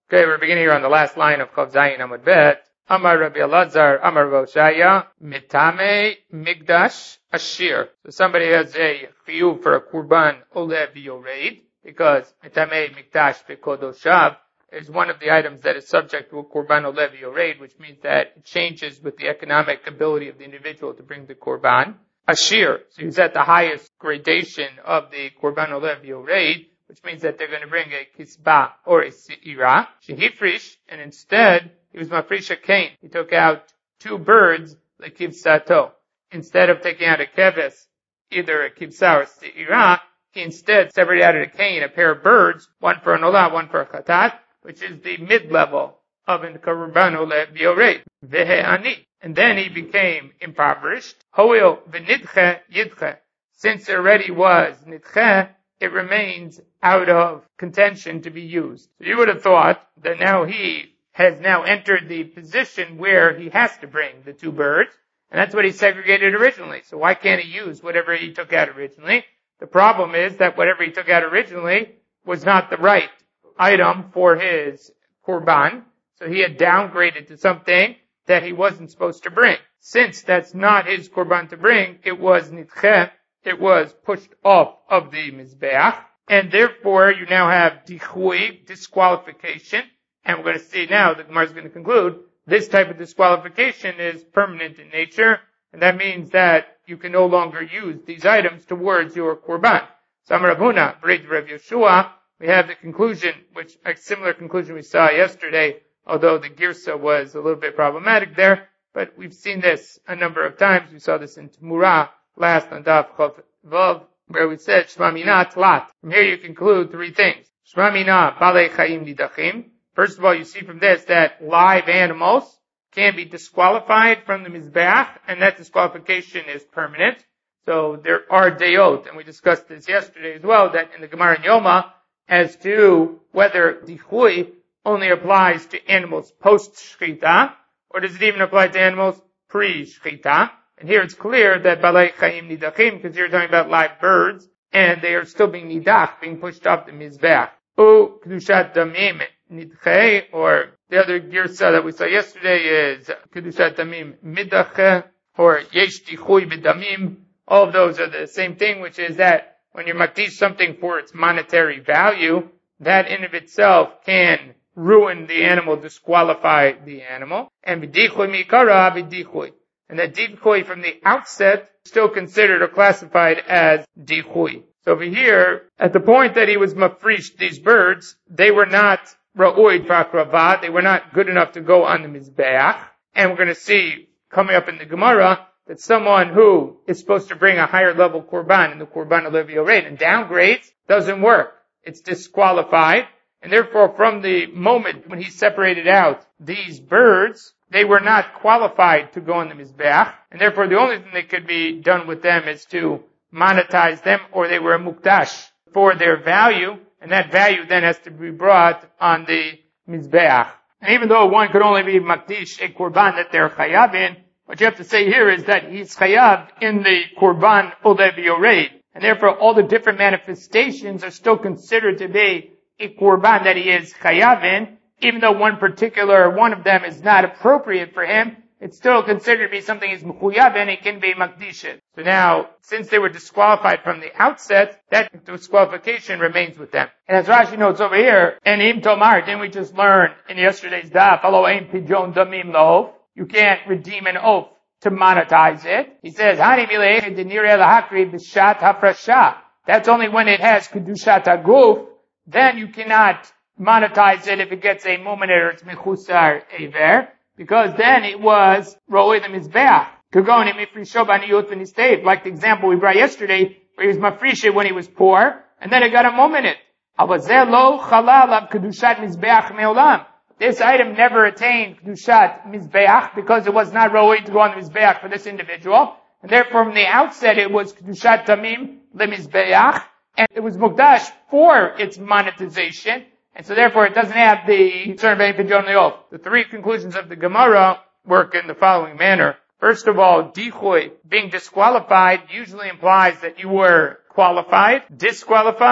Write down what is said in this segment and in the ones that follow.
Okay, we're beginning here on the last line of Chav Zayin Amud Bet. Amar Rabbi Elazar, Amar Voshaya, Mitame Migdash Ashir. So somebody has a chiyuv for a kurban olev yoreid, because Mitame Migdash Bekodoshav is one of the items that is subject to a kurban olev yoreid, which means that it changes with the economic ability of the individual to bring the kurban. Ashir, so he's at the highest gradation of the kurban olev yoreid, which means that they're going to bring a kisba or a se'ira, shehifrish, and instead, he was mafrish a kain. He took out 2 birds, like kivsato. Instead of taking out a keves, either a kivsa or se'ira, he instead separated out a kain, a pair of birds, one for an olah, one for a khatat, which is the mid-level of an kurban olev yoreid. Vehe'ani. And then he became impoverished. Hoil v'nidche yidche. Since there already was nidche, it remains out of contention to be used. So you would have thought that now he has now entered the position where he has to bring the 2 birds, and that's what he segregated originally. So why can't he use whatever he took out originally? The problem is that whatever he took out originally was not the right item for his kurban, so he had downgraded to something that he wasn't supposed to bring. Since that's not his kurban to bring, it was nidche, it was pushed off of the mizbeach, and therefore you now have dichui, disqualification, and we're going to see now, the Gemara is going to conclude, this type of disqualification is permanent in nature, and that means that you can no longer use these items towards your kurban. So Amar Rav Huna, B'rei Rav Yeshua, we have the conclusion, which a similar conclusion we saw yesterday, although the girsa was a little bit problematic there, but we've seen this a number of times. We saw this in Temurah, last on Daf Chav Vav, where we said Shema Mina Tlat. From here you conclude 3 things. Shema Mina Balei Chaim Nidachim. First of all, you see from this that live animals can be disqualified from the mizbeach, and that disqualification is permanent. So there are deyot, and we discussed this yesterday as well, that in the Gemara in Yoma, as to whether dichui only applies to animals post-shchita, or does it even apply to animals pre-shchita? And here it's clear that balei chaim nidachim, because you're talking about live birds, and they are still being nidach, being pushed off the mizbeach. U kedushat damim nidche, or the other girsa that we saw yesterday is kedushat damim midache, or yesh dichui b'damim. All of those are the same thing, which is that when you makdish something for its monetary value, that in of itself can ruin the animal, disqualify the animal. And b'dichui mikara b'dichui. And that dichui from the outset still considered or classified as dichui. So over here, at the point that he was mafrish, these birds, they were not ra'oid v'akrava, they were not good enough to go on the mizbeach. And we're going to see coming up in the Gemara that someone who is supposed to bring a higher level kurban in the kurban olev yoreid and downgrades doesn't work. It's disqualified. And therefore, from the moment when he separated out these birds, they were not qualified to go on the mizbeach, and therefore the only thing that could be done with them is to monetize them, or they were a mukdash for their value, and that value then has to be brought on the mizbeach. And even though one could only be makdish a kurban that they're chayav in, what you have to say here is that he's chayav in the kurban olev yoreid, and therefore all the different manifestations are still considered to be a kurban that he is chayav in. Even though one particular one of them is not appropriate for him, it's still considered to be something he's mechuyav in, it can be makdishit. So now, since they were disqualified from the outset, that disqualification remains with them. And as Rashi notes over here, and im tomar, didn't we just learn in yesterday's daf, alo ein pidyon damim laof, you can't redeem an oath to monetize it. He says, hani milei denirei lahakri b'shat hafrasha. That's only when it has kedushat haguf, then you cannot monetize it if it gets a moment or it's mechusar aver, because then it was ro'oi the mizbeach. Kagoni mifrisho b'niyut v'nisteiv, like the example we brought yesterday, where he was mafrisha when he was poor, and then it got a moment. Avazeh lo chalal av kedushat mizbeach me'olam. This item never attained kedushat mizbeach because it was not ro'oi to go on the mizbeach for this individual, and therefore from the outset it was kedushat tamim lemizbeach, and it was mukdash for its monetization. And so therefore it doesn't have the concern of any pidyon le'of. The 3 conclusions of the Gemara work in the following manner. First of all, dichui, being disqualified, usually implies that you were qualified. Disqualified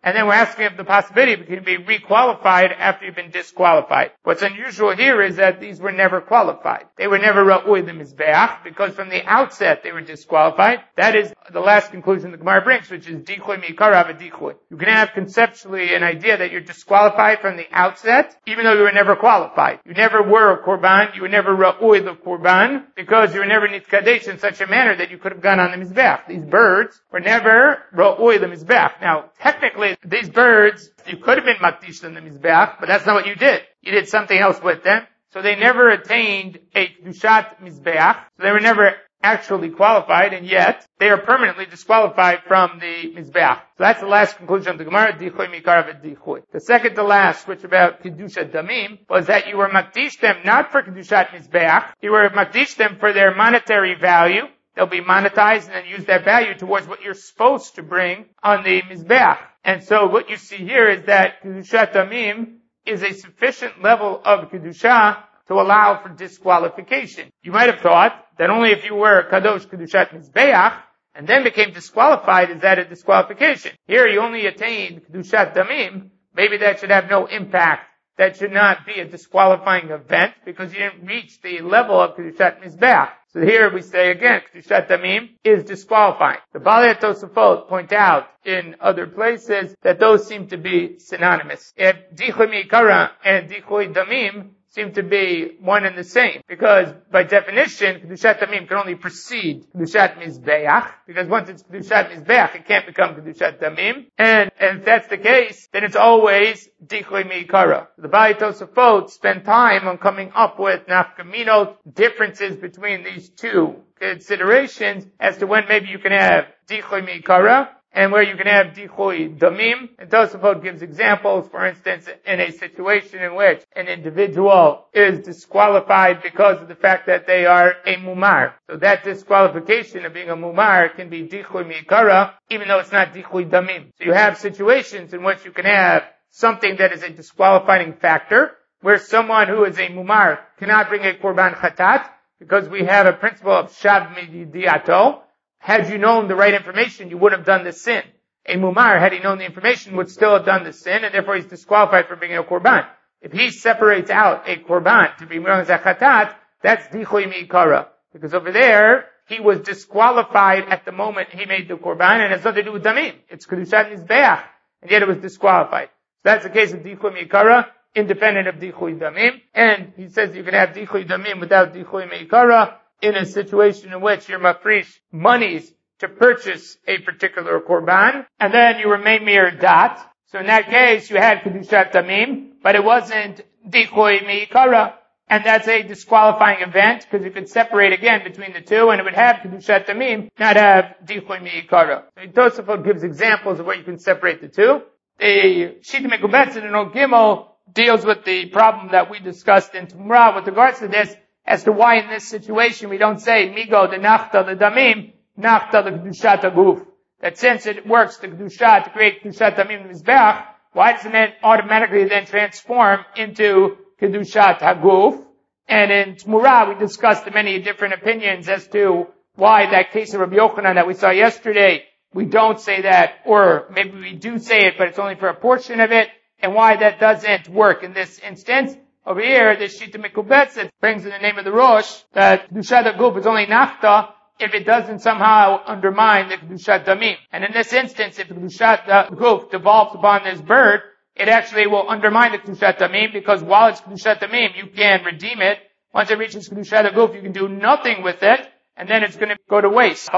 and then we're asking if the possibility it can be requalified after you've been disqualified. What's unusual here is that these were never qualified. They were never ra'ui the mizbeach, because from the outset they were disqualified. That is the last conclusion the Gemara brings, which is dichoy mi'ikara v'dichoy. You can have conceptually an idea that you're disqualified from the outset, even though you were never qualified. You never were a korban, you were never ra'ui the korban, because you were never nitkadesh in such a manner that you could have gone on the mizbeach. These birds were never ra'ui the mizbeach. Now, technically, these birds, you could have been makdish in the mizbeach, but that's not what you did. You did something else with them. So they never attained a kedushat mizbeach. So they were never actually qualified, and yet they are permanently disqualified from the mizbeach. So that's the last conclusion of the Gemara, dichoy mikara v'dichoy. The second to last, which about kedushat damim, was that you were makdish them not for kedushat mizbeach, you were makdish them for their monetary value. They'll be monetized and then use that value towards what you're supposed to bring on the mizbeach. And so what you see here is that kedushat damim is a sufficient level of kedusha to allow for disqualification. You might have thought that only if you were kadosh kedushat mizbeach and then became disqualified is that a disqualification. Here you only attained kedushat damim. Maybe that should have no impact. That should not be a disqualifying event because you didn't reach the level of kedushat mizbeach. So here we say again, kedushat damim is disqualifying. The Balei Tosafot point out in other places that those seem to be synonymous. If dichoy mi'ikara and dichoy damim seem to be one and the same, because by definition, kedushat damim can only precede kedushat mizbeach, because once it's kedushat mizbeach, it can't become kedushat damim, and if that's the case, then it's always dichoy mi'ikara. The Balei Tosafot spend time on coming up with nafkaminot, differences between these two considerations as to when maybe you can have dichoy mi'ikara and where you can have dichoy damim. And Tosafot gives examples, for instance, in a situation in which an individual is disqualified because of the fact that they are a mumar. So that disqualification of being a mumar can be dichoy mi'ikara, even though it's not dichoy damim. So you have situations in which you can have something that is a disqualifying factor, where someone who is a mumar cannot bring a korban chatat, because we have a principle of shav midiato. Had you known the right information, you would have done the sin. A mumar, had he known the information, would still have done the sin, and therefore he's disqualified from bringing a korban. If he separates out a korban to be brought as a chatat, that's dichoy mi'ikara. Because over there, he was disqualified at the moment he made the korban, and it has nothing to do with damim. It's kedushat mizbeach, and yet it was disqualified. So that's the case of dichoy mi'ikara, independent of dichoy damim. And he says you can have dichoy damim without dichoy mi'ikara, in a situation in which you're mafrish monies to purchase a particular korban, and then you remain mere dat. So in that case, you had kedushat damim, but it wasn't dichoy mi'ikara, and that's a disqualifying event, because you could separate again between the two, and it would have kedushat damim, not have dichoy mi'ikara. So Tosafot gives examples of where you can separate the two. The Shita Mekubetzin in Ol Gimel deals with the problem that we discussed in Tumra with regards to this, as to why in this situation we don't say migo the nachta the damim, nachta the kedushat aguf. That since it works the kedushat to create kedushat damim mizbeach, why doesn't it automatically then transform into kedushat haguf? And in Tumura we discussed the many different opinions as to why that case of Rabbi Yochanan that we saw yesterday, we don't say that, or maybe we do say it, but it's only for a portion of it, and why that doesn't work in this instance. Over here, the Shita Mekubetzin brings in the name of the Rosh that Kedushat HaGuf is only Nachta if it doesn't somehow undermine the Kedushat Damim. And in this instance, if the Kedushat HaGuf devolves upon this bird, it actually will undermine the Kedushat Damim, because while it's Kedushat Damim, you can redeem it. Once it reaches Kedushat HaGuf, you can do nothing with it, and then it's going to go to waste.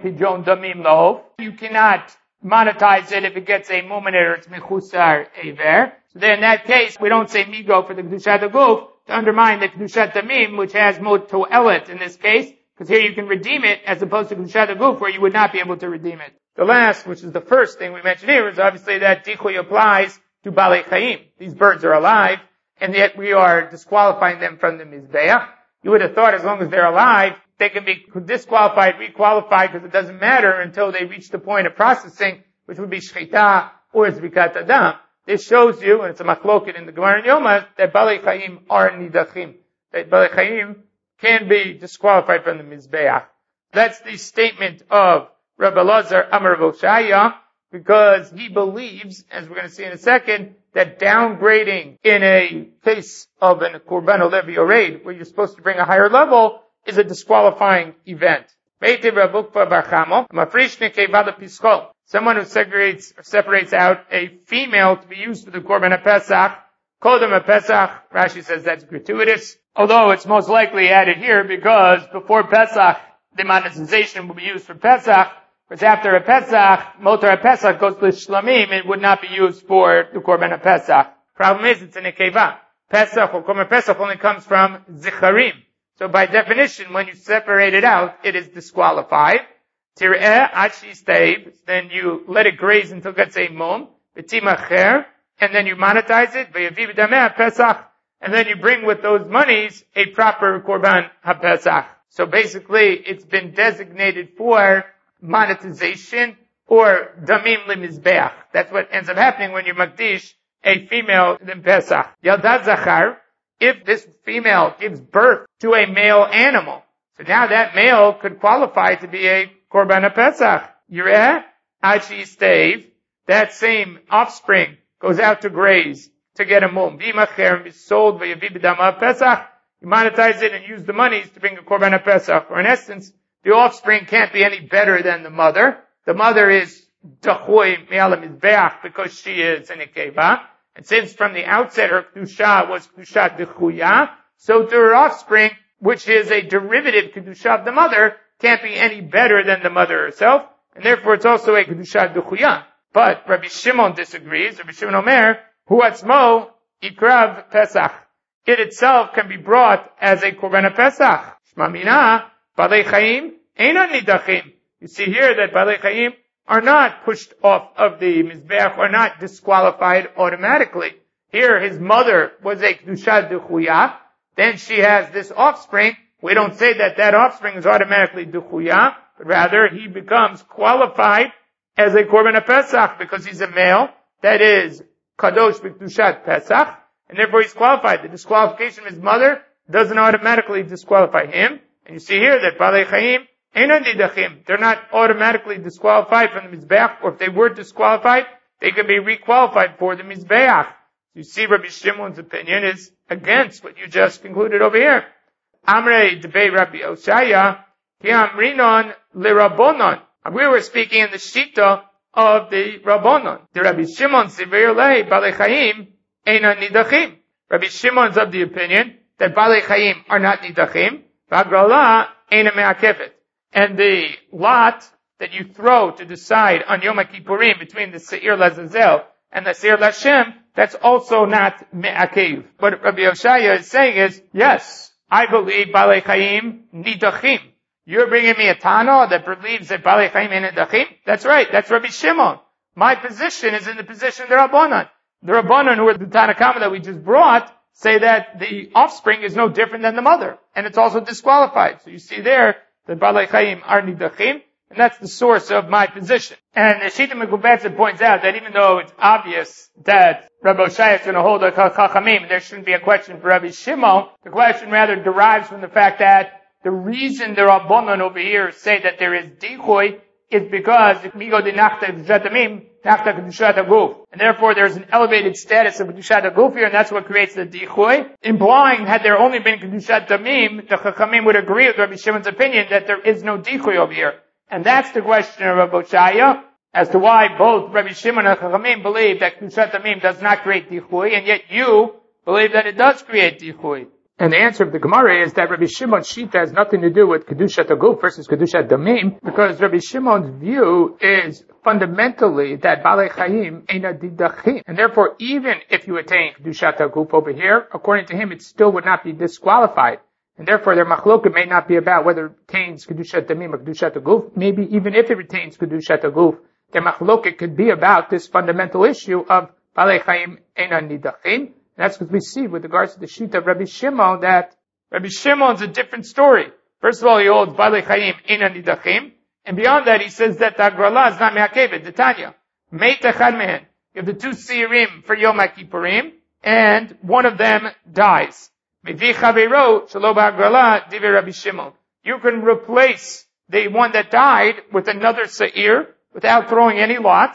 You cannot monetize it if it gets a moment or it's mechusar aver. So then in that case, we don't say migo for the kedushat haguf to undermine the kedushat damim, which has more to'elet in this case, because here you can redeem it as opposed to kedushat haguf where you would not be able to redeem it. The last, which is the first thing we mentioned here, is obviously that dichoy applies to balei chayim. These birds are alive, and yet we are disqualifying them from the mizbeach. You would have thought as long as they're alive, they can be disqualified, requalified, because it doesn't matter until they reach the point of processing, which would be shchita or zrikat adam. This shows you, and it's a machloket in the Gemara and Yoma, that balei chayim are nidachim. That balei chayim can be disqualified from the mizbeach. That's the statement of Rabbi Elazar Amar Rav Oshaya. because he believes, as we're going to see in a second, that downgrading in a case of an Korban Olevi or raid, where you're supposed to bring a higher level, is a disqualifying event. Someone who separates out a female to be used for the Korban HaPesach, Kodem HaPesach, Rashi says that's gratuitous, although it's most likely added here because before Pesach, the monetization will be used for Pesach, whereas after a Pesach, Motor HaPesach goes to Shlamim, it would not be used for the Korban HaPesach. Problem is, it's in a Keva. Pesach or Korban Pesach only comes from Zicharim. So by definition, when you separate it out, it is disqualified. Tir'eh achi steib, then you let it graze until it gets a mum, v'timacher, and then you monetize it, v'yaviv dameh Pesach, and then you bring with those monies a proper Korban HaPesach. So basically, it's been designated for monetization or damim limizbeach. That's what ends up happening when you makdish a female in Pesach. Yaldat zachar, if this female gives birth to a male animal, so now that male could qualify to be a Korban HaPesach. Yireh, achi stave, that same offspring goes out to graze to get a mum. V'yimacher, and be sold v'yaviv b'dam Pesach. You monetize it and use the monies to bring a Korban HaPesach. Or in essence, the offspring can't be any better than the mother. The mother is dachui me'al mizbeach because she is an ikeva. And since from the outset her kedusha was kedusha dechuya, so to her offspring, which is a derivative kedusha of the mother, can't be any better than the mother herself, and therefore it's also a kedusha dechuya. But Rabbi Shimon disagrees. Rabbi Shimon Omer, hu atzmo ikrav Pesach. It itself can be brought as a Korban HaPesach. Shma mina, Balei Chaim, einan nidachim. You see here that Balei Chaim are not pushed off of the Mizbeach, are not disqualified automatically. Here, his mother was a Kedusha Dechuya, then she has this offspring. We don't say that that offspring is automatically Dechuya, but rather he becomes qualified as a Korban HaPesach because he's a male, that is Kadosh B'Kedushat Pesach, and therefore he's qualified. The disqualification of his mother doesn't automatically disqualify him. And you see here that Balei Chaim, they're not automatically disqualified from the Mizbeach, or if they were disqualified, they can be requalified for the Mizbeach. You see Rabbi Shimon's opinion is against what you just concluded over here. Amrei debei Rabbi Oshaya, ki amrinon lirabonon. We were speaking in the Shita of the Rabbonon. The Rabbi Shimon Sivir Lei Balei Chaim Einan Nidachim. Rabbi Shimon's of the opinion that Balei Chaim are not Nidachim, V'agrala Einan Me'akefet. And the lot that you throw to decide on Yom Kippurim between the Seir Lazazel and the Seir Lashem, that's also not Me'akev. What Rabbi Oshaya is saying is, yes, I believe Balei Chaim Nidachim. You're bringing me a Tana that believes that Balei Chaim ain't Nidachim? That's right, that's Rabbi Shimon. My position is in the position of the Rabbanan. The Rabbanan, who are the Tanna Kama that we just brought, say that the offspring is no different than the mother, and it's also disqualified. So you see there, the Balei Chaim are Nidachim, and that's the source of my position. And the Shita Mekubetza points out that even though it's obvious that Rabbi Oshaya is going to hold a Chachamim, there shouldn't be a question for Rabbi Shimon, the question rather derives from the fact that the reason the Rabbanon over here say that there is Dichoy is because Migo de Nachta Kedushat Nachta Kedushat Aguf. And therefore there's an elevated status of Kedushat Aguf here, and that's what creates the Dichoy, implying had there only been Kedushat Damim, the Chachamim would agree with Rabbi Shimon's opinion that there is no Dichoy over here. And that's the question of Rabbi Oshaya, as to why both Rabbi Shimon and Chachamim believe that Kedushat Damim does not create Dichoy, and yet you believe that it does create Dichoy. And the answer of the Gemara is that Rabbi Shimon's Shita has nothing to do with Kedushat Aguf versus Kedushat Damim, because Rabbi Shimon's view is fundamentally that Balei Chaim eina didachim. And therefore, even if you attain Kedushat Aguf over here, according to him, it still would not be disqualified. And therefore, their machloket may not be about whether it retains Kedushat Damim or Kedushat Aguf. Maybe even if it retains Kedushat Aguf, their machloket could be about this fundamental issue of Balei Chaim eina didachim. That's because we see with regards to the Shita of Rabbi Shimon that Rabbi Shimon's a different story. First of all, he holds Balei Chaim Einan Nidachim, and beyond that he says that the Agrala is not Me'akevet, the Tanya. Meit Echad Mehen. You have the two Seirim for Yom Kippurim, and one of them dies. Mevi Chaveiro Shelo Ba'Agrala Divrei Rabbi Shimon. You can replace the one that died with another Seir without throwing any lots,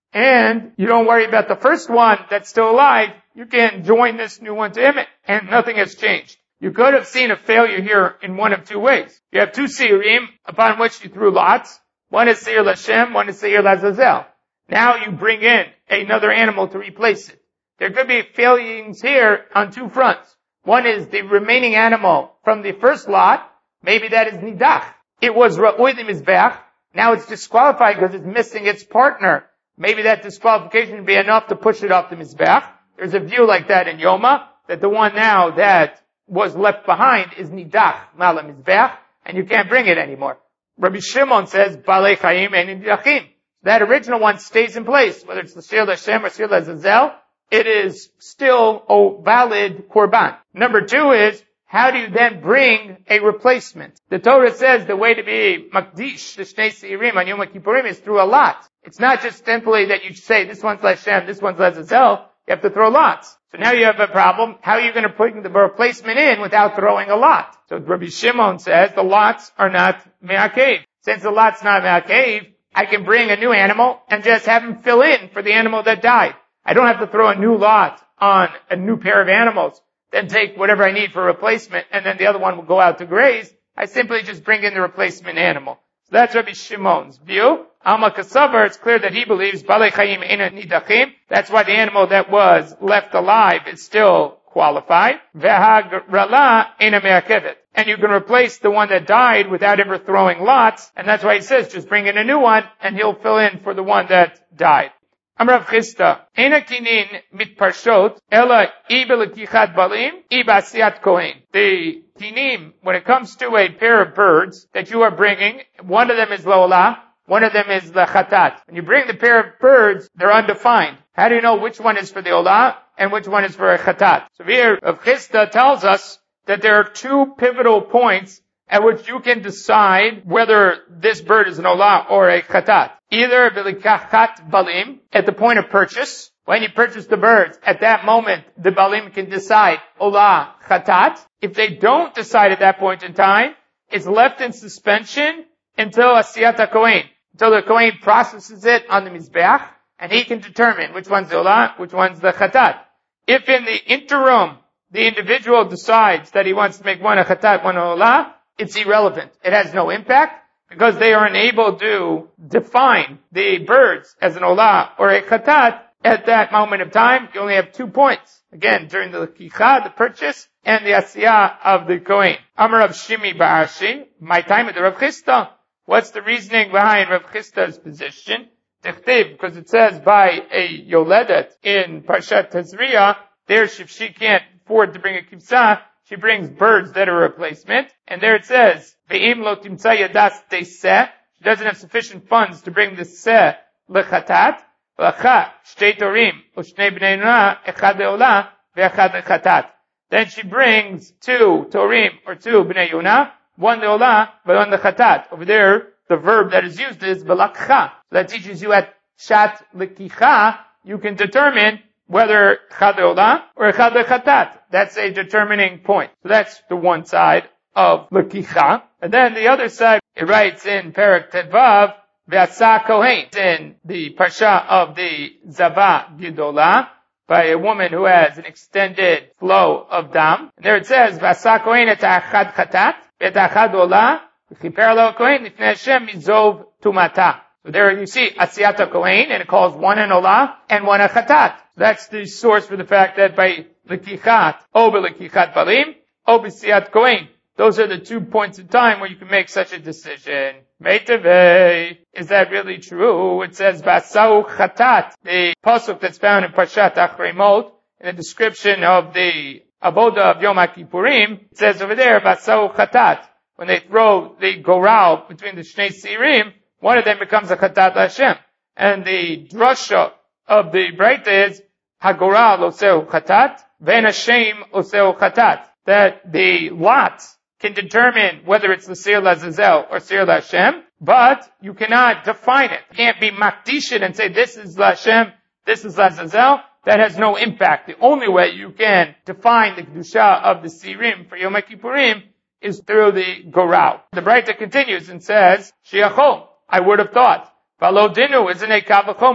and you don't worry about the first one that's still alive, you can join this new one to him, and nothing has changed. You could have seen a failure here in one of two ways. You have two Seirim upon which you threw lots. One is Seir Lashem, one is Seir Lazazel. Now you bring in another animal to replace it. There could be failures here on two fronts. One is the remaining animal from the first lot. Maybe that is Nidach. It was Ra'ui the Mizbech. Now it's disqualified because it's missing its partner. Maybe that disqualification would be enough to push it off the Mizbech. There's a view like that in Yoma, that the one now that was left behind is Nidach, Mala Mizbech, and you can't bring it anymore. Rabbi Shimon says, Balei Chaim and Nidachim. That original one stays in place, whether it's the Seir Lashem or Seir Lazazel, it is still a valid Korban. Number two is, how do you then bring a replacement? The Torah says the way to be Makdish, the Shnei Seirim on Yom Kippurim is through a lot. It's not just simply that you say, this one's Lashem, this one's Lazazel. You have to throw lots. So now you have a problem. How are you going to put the replacement in without throwing a lot? So Rabbi Shimon says the lots are not me'akev. Since the lot's not me'akev, I can bring a new animal and just have him fill in for the animal that died. I don't have to throw a new lot on a new pair of animals, then take whatever I need for replacement, and then the other one will go out to graze. I simply just bring in the replacement animal. So that's Rabbi Shimon's view. Alma Kasavar, it's clear that he believes Balei Chaim Eina Nidachim. That's why the animal that was left alive is still qualified. Ve'hagrala Eina Me'akevet. And you can replace the one that died without ever throwing lots, and that's why he says just bring in a new one, and he'll fill in for the one that died. Amrav Chisda, Eina Kinin Mitparshot, Ela Ibelekichat Balim, Ibasiat Kohen. The Kinim, when it comes to a pair of birds that you are bringing, one of them is Lola, one of them is the Chatat. When you bring the pair of birds, they're undefined. How do you know which one is for the Ola and which one is for a Chatat? So here, Rav Chisda tells us that there are two pivotal points at which you can decide whether this bird is an Ola or a Chatat. Either Bilikachat Balim, at the point of purchase, when you purchase the birds, at that moment, the Balim can decide Ola, Chatat. If they don't decide at that point in time, it's left in suspension until Asiyat Kohen, until the Kohen processes it on the Mizbeach, and he can determine which one's the Ola, which one's the Chatat. If in the interim, the individual decides that he wants to make one a Chatat, one a Ola, it's irrelevant. It has no impact, because they are unable to define the birds as an Ola or a Chatat at that moment of time. You only have 2 points. Again, during the Lekicha, the purchase, and the Asiyah of the Kohen. Amar Rav Shimi Ba'ashi, my time at the Rav Chisda. What's the reasoning behind Rav Chisda's position? Because it says by a Yoledet in Parshat Tazria, there if she can't afford to bring a Kibsah, she brings birds that are a replacement. And there it says, Ve'im lo timtza yadas teiseh. She doesn't have sufficient funds to bring the seh lechatat. V'acha shtei torim u'shnei bnei yonah echad le'olah ve'echad lechatat. Then she brings 2 torim or 2 bnei yonah, 1 le'olah, one lechatat. Over there, the verb that is used is v'lakcha. So that teaches you at shat lekicha, you can determine whether echad le'olah or echad lechatat. That's a determining point. So that's the one side of Lekicha. And then the other side, it writes in Perek Tedvav, V'asa Kohen, in the Parsha of the Zava Gidola, by a woman who has an extended flow of dam. And there it says, V'asa Kohen et achad chatat, et achad olah, v'chiper lo Kohen, lifnei Hashem mizov tumata. So there you see Asiyat Kohen, and it calls one an olah and one a chatat. That's the source for the fact that by Lekichat, o Lekichat Balim, o B'siyat Kohen. Those are the 2 points in time where you can make such a decision. Meitavei, is that really true? It says Vasau Chatat, the pasuk that's found in Parshat Achrei Mot, in the description of the Avoda of Yom Kippurim. It says over there Vasau Chatat. When they throw the goral between the Shnei Sirim, one of them becomes a Chatat Hashem. And the drasha of the Breita is Hagoral Oseu Chatat, Ven Hashem Oseu Chatat. That the lot can determine whether it's the Seir Lazazel or Seir Lashem, but you cannot define it. You can't be Makdishin and say this is Lashem, this is Lazazel. That has no impact. The only way you can define the Kedusha of the Sirim for Yom Kippurim is through the Goral. The Breita continues and says, Shiachol, I would have thought, Valo Dinu isn't a Kavachomer.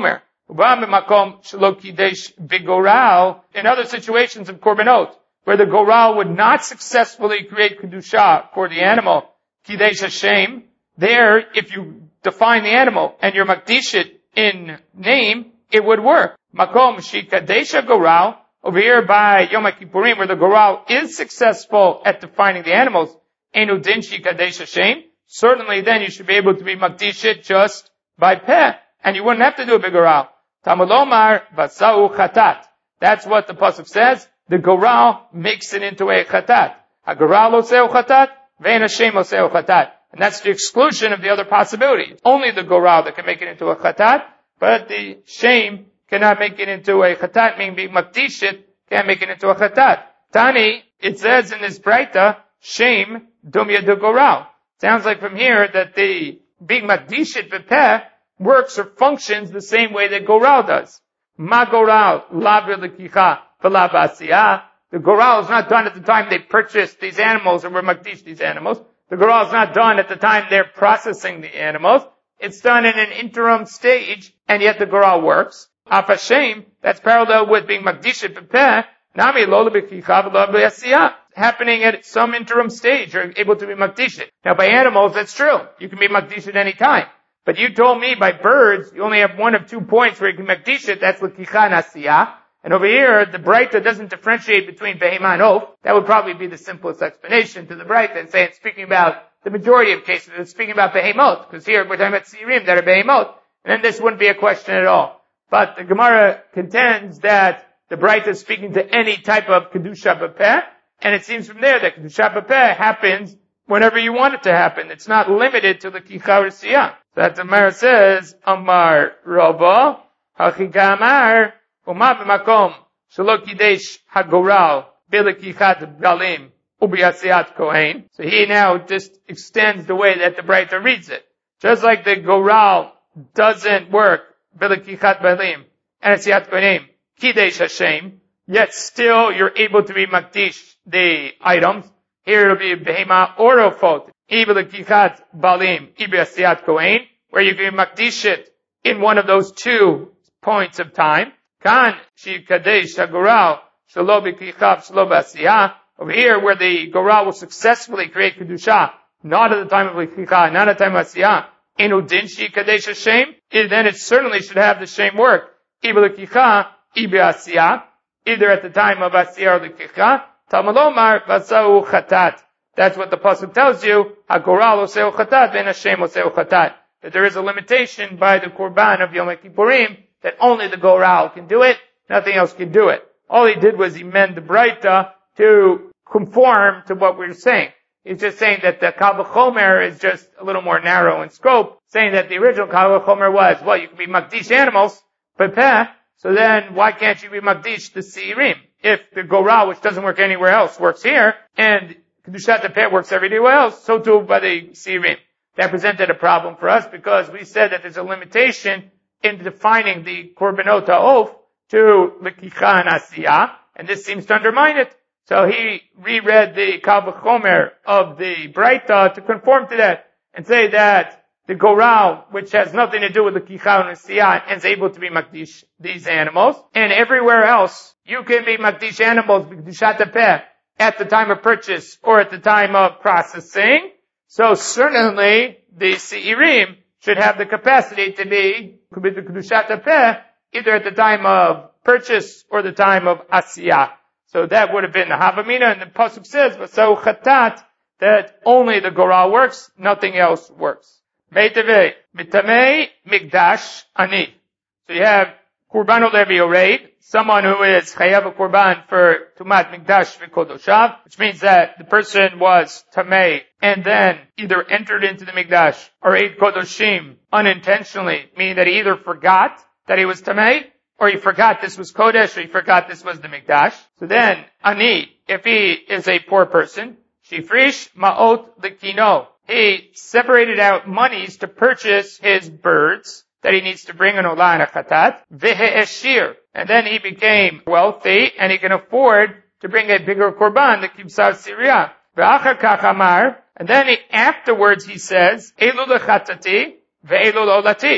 In other situations of korbanot, where the goral would not successfully create kedusha for the animal, kidesh Hashem, there, if you define the animal and you're makdish it in name, it would work. Makom shikadesha goral, over here by Yom Kippurim, where the goral is successful at defining the animals, enu din shikadesh Hashem, certainly then you should be able to be makdish it just by peh, and you wouldn't have to do a big goral. Tamulomar vasau chatat. That's what the pasuk says. The goral makes it into a chatat. A goral oseu chatat, vein Hashem oseu chatat. And that's the exclusion of the other possibility. It's only the goral that can make it into a chatat, but the shame cannot make it into a chatat, meaning being makdish it can't make it into a chatat. Tani, it says in this braita, shame dumya de goral. Sounds like from here that the being makdish it b'peh works or functions the same way that goral does. Ma goral la v'lekicha v'la b'asiyah. The goral is not done at the time they purchased these animals or were makdish these animals. The goral is not done at the time they're processing the animals. It's done in an interim stage, and yet the goral works. Af Hashem, that's parallel with being makdish it b'peh, nami lo l'bekicha v'la b'asiyah. Happening at some interim stage, you're able to be makdish it. Now by animals, that's true. You can be makdish at any time. But you told me by birds, you only have one of 2 points where you can makdish it, that's l'kicha and asiyah. And over here, the Braita doesn't differentiate between behema and oaf. That would probably be the simplest explanation to the Braita, and say it's speaking about the majority of cases, it's speaking about behemot, because here we're talking about tzirim that are behemot, and then this wouldn't be a question at all. But the Gemara contends that the Braita is speaking to any type of kedusha b'peh, and it seems from there that kedusha b'peh happens whenever you want it to happen. It's not limited to the kicha resiyah. So that the Gemara says, Amar Rava, Hachika Amar, Uma b'makom, shelo kidesh hagoral, b'lekichat galim, u'b'yasiyat kohen. So he now just extends the way that the Braita reads it. Just like the goral doesn't work, b'lekichat galim, and asiyat kohen, kidesh Hashem, yet still you're able to be makdish the items. Here it'll be behema or ofot, b'lekichat balim, b'yasiyat kohen, where you can makdish it in one of those 2 points of time. Kan shikadesh hagoral shelo b'kichav shelo b'asiyah. Over here, where the goral will successfully create kedusha, not at the time of l'kicha, not at the time of asiyah. Enu din shikadesh Hashem. Then it certainly should have the same work. Either l'kicha, either asiyah, either at the time of asiyah or l'kicha. Talmud vasau chatat. That's what the pasuk tells you. Hagoral oseu chatat, ben Hashem oseu chatat. That there is a limitation by the korban of Yom Kippurim that only the goral can do it, nothing else can do it. All he did was he mend the Braita to conform to what we're saying. He's just saying that the Kal V'chomer is just a little more narrow in scope, saying that the original Kal V'chomer was, well, you can be makdish animals, b'peh, so then why can't you be makdish the Seirim? If the goral, which doesn't work anywhere else, works here, and kedushat peh works everywhere else, so too by the Seirim. That presented a problem for us because we said that there's a limitation in defining the korbanot ha'of to l'kicha and asiyah, and this seems to undermine it. So he reread the Kal V'chomer of the Braita to conform to that, and say that the goral, which has nothing to do with the l'kicha and asiyah, is able to be makdish these animals, and everywhere else, you can be makdish animals, b'kedushat peh, at the time of purchase or at the time of processing. So certainly, the Seirim should have the capacity to be kedushat peh either at the time of purchase or the time of asiyah. So that would have been the Havamina, and the pasuk says, "Vasau chatat," that only the goral works, nothing else works. Meitave mitamei migdash ani. So you have Kurban Olevi Oreid, someone who is chayav a Kurban for Tumat Migdash V'Kodoshav, which means that the person was Tamei and then either entered into the Migdash or ate Kodoshim unintentionally, meaning that he either forgot that he was Tamei, or he forgot this was Kodesh, or he forgot this was the Migdash. So then, Ani, if he is a poor person, Shifrish Ma'ot L'Kino, he separated out monies to purchase his birds that he needs to bring an olah and a chatat, ve'eshir, and then he became wealthy and he can afford to bring a bigger korban, the kibsar siriyah. Ve'achar kach amar, and then afterwards he says, elul lechatati ve'elul olati.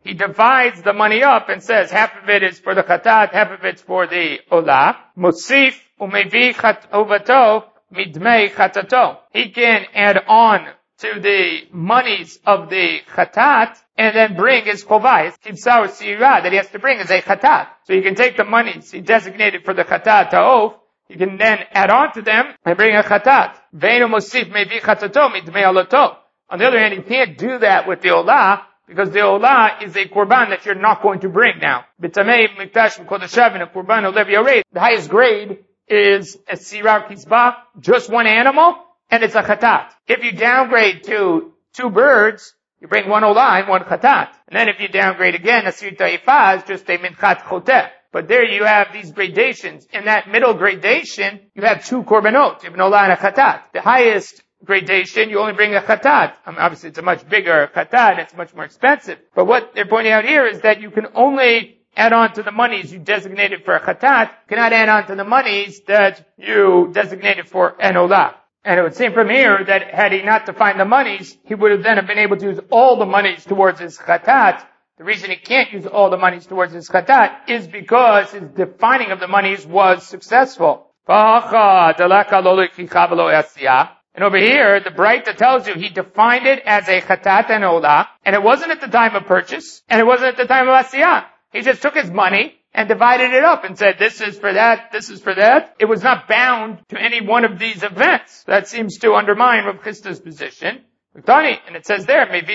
he divides the money up and says half of it is for the chatat, half of it's for the olah. Musif umevi chatovato midmei chatato. He can add on to the monies of the chatat and then bring his chovah, his kibsah or sirah that he has to bring as a chatat. So you can take the monies he designated for the chatat ta'of, you can then add on to them and bring a chatat. Veinu musif mevi chatato midmei alato. On the other hand, you can't do that with the olah, because the olah is a korban that you're not going to bring now. B'tamei mikdash v'kodashav and a korban olev yarei. The highest grade is a sirah kizbah, just one animal, and it's a chatat. If you downgrade to 2 birds, you bring 1 olah and 1 chatat. And then if you downgrade again, a sir ta'ifah is just a minchat choteh. But there you have these gradations. In that middle gradation, you have 2 korbanot. You have an olah and a chatat. The highest gradation, you only bring a chatat. Obviously it's a much bigger chatat, it's much more expensive. But what they're pointing out here is that you can only add on to the monies you designated for a chatat, you cannot add on to the monies that you designated for an olah. And it would seem from here that had he not defined the monies, he would have then been able to use all the monies towards his chatat. The reason he can't use all the monies towards his chatat is because his defining of the monies was successful. And over here, the Braita tells you he defined it as a chatat and olah, and it wasn't at the time of purchase, and it wasn't at the time of asiyah. He just took his money and divided it up and said, this is for that, this is for that. It was not bound to any one of these events. That seems to undermine Rav Chisda's position. And it says there, and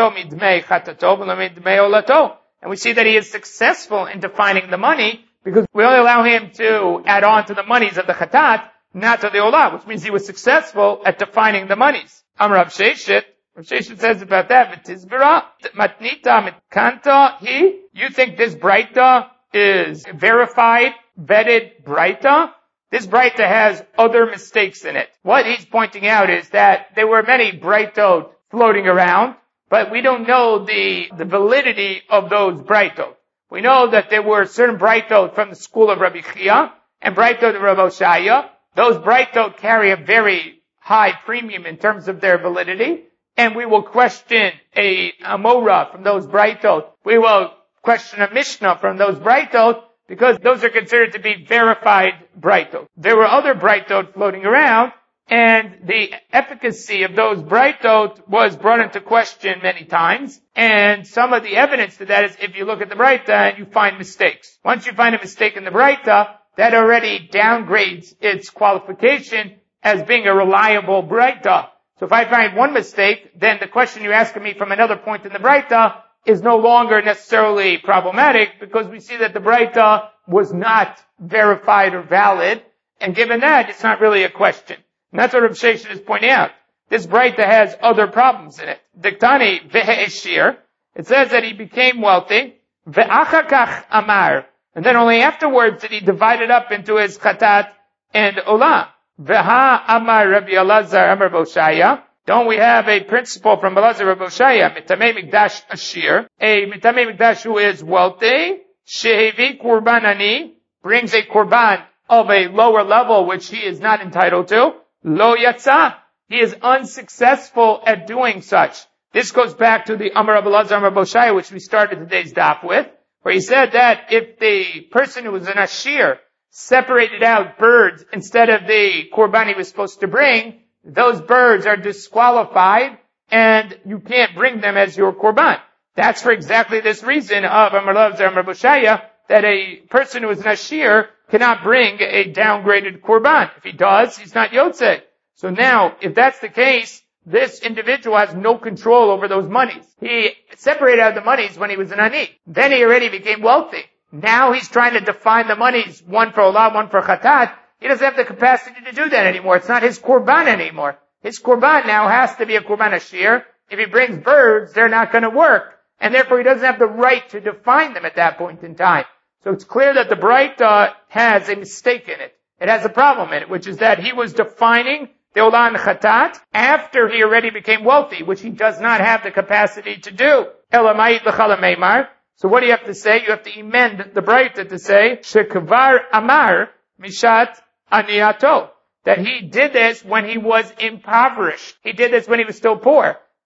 we see that he is successful in defining the money, because we only allow him to add on to the monies of the chatat, not to the olah, which means he was successful at defining the monies. Amar Rav Sheshet, Rav Sheshet says about that, V'tizbera, matnita mitkanta he, you think this Braita is verified, vetted Braita? This Braita has other mistakes in it. What he's pointing out is that there were many Braitot floating around, but we don't know the validity of those Braitot. We know that there were certain Braitot from the school of Rabbi Chia and Braitot of Rabbi Oshaya. Those Braitot carry a very high premium in terms of their validity, and we will question a Amora from those Braitot. We will question a Mishnah from those Braitot, because those are considered to be verified Braitot. There were other Braitot floating around, and the efficacy of those Braitot was brought into question many times, and some of the evidence to that is if you look at the Braita and you find mistakes. Once you find a mistake in the Braita, that already downgrades its qualification as being a reliable Braita. So if I find one mistake, then the question you're asking me from another point in the Braita is no longer necessarily problematic, because we see that the Braita was not verified or valid, and given that, it's not really a question. And that's what Rav Sheshet is pointing out. This Braita has other problems in it. Diktani ve'eshir, it says that he became wealthy, ve'achakach amar, and then only afterwards did he divide it up into his chatat and olah. Veha amar Rabbi Elazar amar Boshaya. Don't we have a principle from Elazar Rabbi Boshaya, mitamei mikdash ashir, a mitamei mikdash who is wealthy, shehevi kurbanani, brings a kurban of a lower level which he is not entitled to, lo yatsa, he is unsuccessful at doing such. This goes back to the Amar Rabbi Elazar amar Boshaya, which we started today's daf with, where he said that if the person who was an ashir separated out birds instead of the korban he was supposed to bring, those birds are disqualified and you can't bring them as your korban. That's for exactly this reason of Amar Elazar amar Boshaya, that a person who is an ashir cannot bring a downgraded korban. If he does, he's not yotzei. So now, if that's the case, this individual has no control over those monies. He separated out the monies when he was an ani. Then he already became wealthy. Now he's trying to define the monies, one for olah, one for chatat. He doesn't have the capacity to do that anymore. It's not his korban anymore. His korban now has to be a korban ashir. If he brings birds, they're not going to work. And therefore he doesn't have the right to define them at that point in time. So it's clear that the Braita has a mistake in it. It has a problem in it, which is that he was defining the olah and chatat after he already became wealthy, which he does not have the capacity to do. Elamayit l'chala meimar. So what do you have to say? You have to amend the Braita to say, Shekvar Amar Mishat Aniyato. That he did this when he was impoverished. He did this when he was still poor.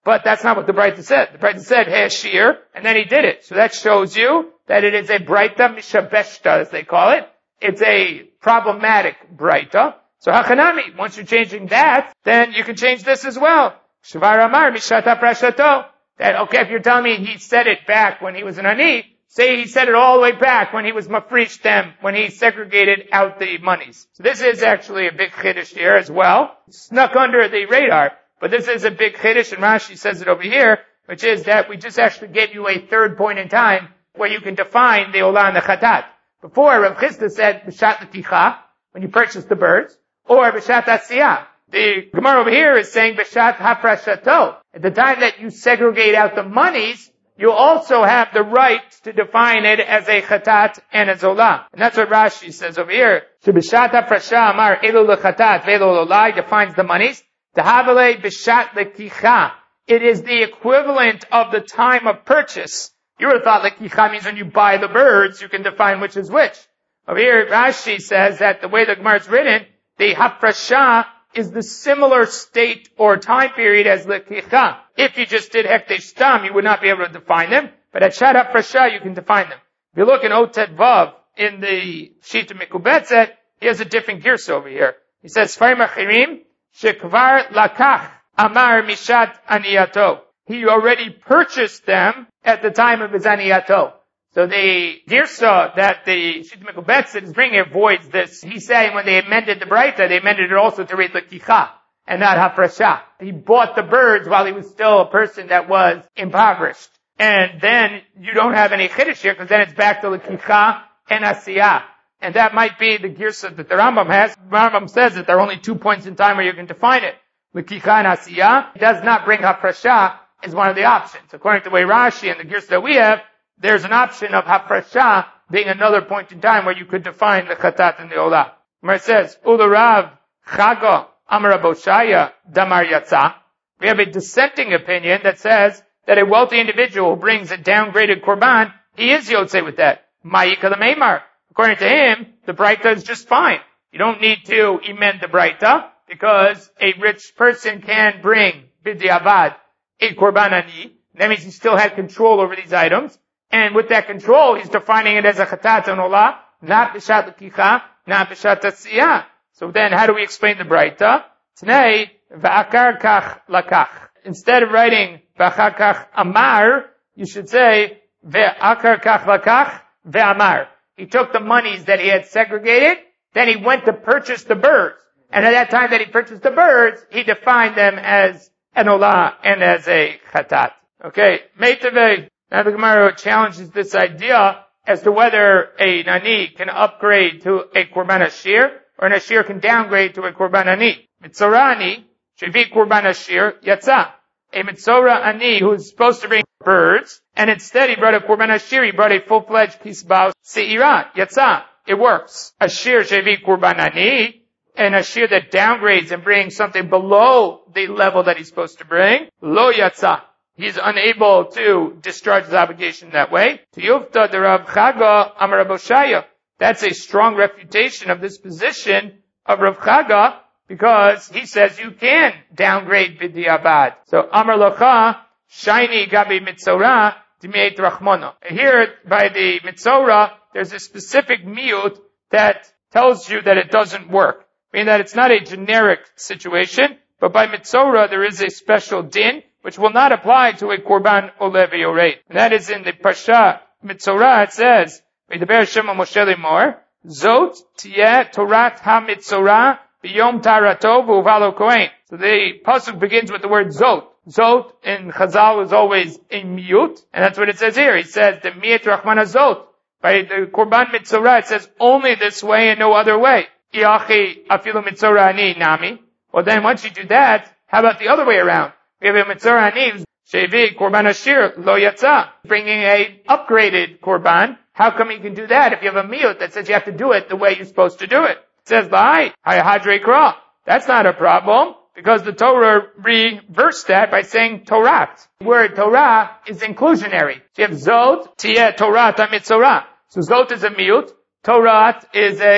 But that's not what the Braita said. The Braita said, hey, shear, and then he did it. So that shows you that it is a Braita mishabeshta, as they call it. It's a problematic Braita. So Hachanami, once you're changing that, then you can change this as well. Shvar Amar mishata prashato. That, okay, if you're telling me he said it back when he was an ani, say he said it all the way back when he was mafrish them, when he segregated out the monies. So this is actually a big chiddush here as well. Snuck under the radar. But this is a big chiddush, and Rashi says it over here, which is that we just actually gave you a third point in time where you can define the olah and the chatat. Before, Rav Chisda said, b'shat l'ticha, when you purchase the birds, or b'shat asiyah. The Gemara over here is saying b'shat hafrashato. At the time that you segregate out the monies, you also have the right to define it as a chatat and a zolah. And that's what Rashi says over here. B'shat hafrasha amar elu l'chatat ve'elu l'olai defines the monies. Tahavale b'shat l'kicha. It is the equivalent of the time of purchase. You would have thought l'kicha means when you buy the birds, you can define which is which. Over here, Rashi says that the way the Gemara is written, the hafrasha is the similar state or time period as l'kicha. If you just did hekdesh stam, you would not be able to define them. But at shat hafrasha, you can define them. If you look in Otet Vav, in the Shita Mikubetzet, he has a different girsa over here. He says, Sfarim achirim, shekvar lakach, amar mishat aniyato. He already purchased them at the time of his aniyato. So the girsa that the Shita Mikubetzet is bringing avoids this. He's saying when they amended the Braita, they amended it also to read l'kicha and not hafrasha. He bought the birds while he was still a person that was impoverished. And then you don't have any chiddush here because then it's back to l'kicha and asiyah. And that might be the girsa that the Rambam has. The Rambam says that there are only 2 points in time where you can define it. L'kicha and asiyah. It does not bring hafrasha as one of the options. According to the way Rashi and the girsa that we have, there's an option of hafrasha being another point in time where you could define the chatat and the olah. Where it says, Ularav chaga amar aboshaya damar yatsa. We have a dissenting opinion that says that a wealthy individual who brings a downgraded korban, he is yotzei with that. Ma'ika the meimar. According to him, the Braita is just fine. You don't need to amend the Braita because a rich person can bring b'diavad a korban ani. That means he still had control over these items. And with that control, he's defining it as a chatat and olah, not b'shat l'kicha, not b'shat asiyah. So then, how do we explain the Braita? Today, v'akar kach lakach. Instead of writing v'akar kach amar, you should say v'akar kach lakach ve'amar. He took the monies that he had segregated, then he went to purchase the birds. And at that time that he purchased the birds, he defined them as an olah and as a chatat. Okay, meitavei. Now the Gemara challenges this idea as to whether a nani can upgrade to a korban ashir, or an ashir can downgrade to a korban ani. Mitzora ani, shevi korban ashir, yatsa. A mitzora ani who is supposed to bring birds, and instead he brought a korban ashir, he brought a full-fledged kisbah se'ira, yatsa. It works. Ashir shevi korban ani, an ashir that downgrades and brings something below the level that he's supposed to bring, lo yatsa. He's unable to discharge his obligation that way. Tiyufta de Rav Chaga Amar Aboshaya. That's a strong refutation of this position of Rav Chaga because he says you can downgrade b'di'abad. So Amar Locha Shaini Gabi Mitzora Dimeit Rachmona. Here by the Mitzora, there's a specific miut that tells you that it doesn't work. Meaning that it's not a generic situation, but by Mitzora there is a special din which will not apply to a korban olev yorei. And that is in the Pasha Mitzorah. It says, "V'yidaber Shema Moshe limor, Zot tiyeh Torat ha-Mitzorah b'yom tarato v'uvalo kohen." So the pasuk begins with the word Zot. Zot in Chazal is always a miyut, and that's what it says here. He says the miyut Rachmana Zot. By the korban Mitzorah, it says only this way and no other way. Iachi afilu Mitzorah ani nami. Well, then once you do that, how about the other way around? We have a mitzora ani, shevi korban ashir lo yatsa, bringing a upgraded korban. How come you can do that if you have a miyut that says you have to do it the way you're supposed to do it? It says l'hai hayahadrei kra. That's not a problem because the Torah reversed that by saying Torat. The word Torah is inclusionary. So you have zot tiyeh Torat ha-mitzorah. So zot is a miyut, Torat is a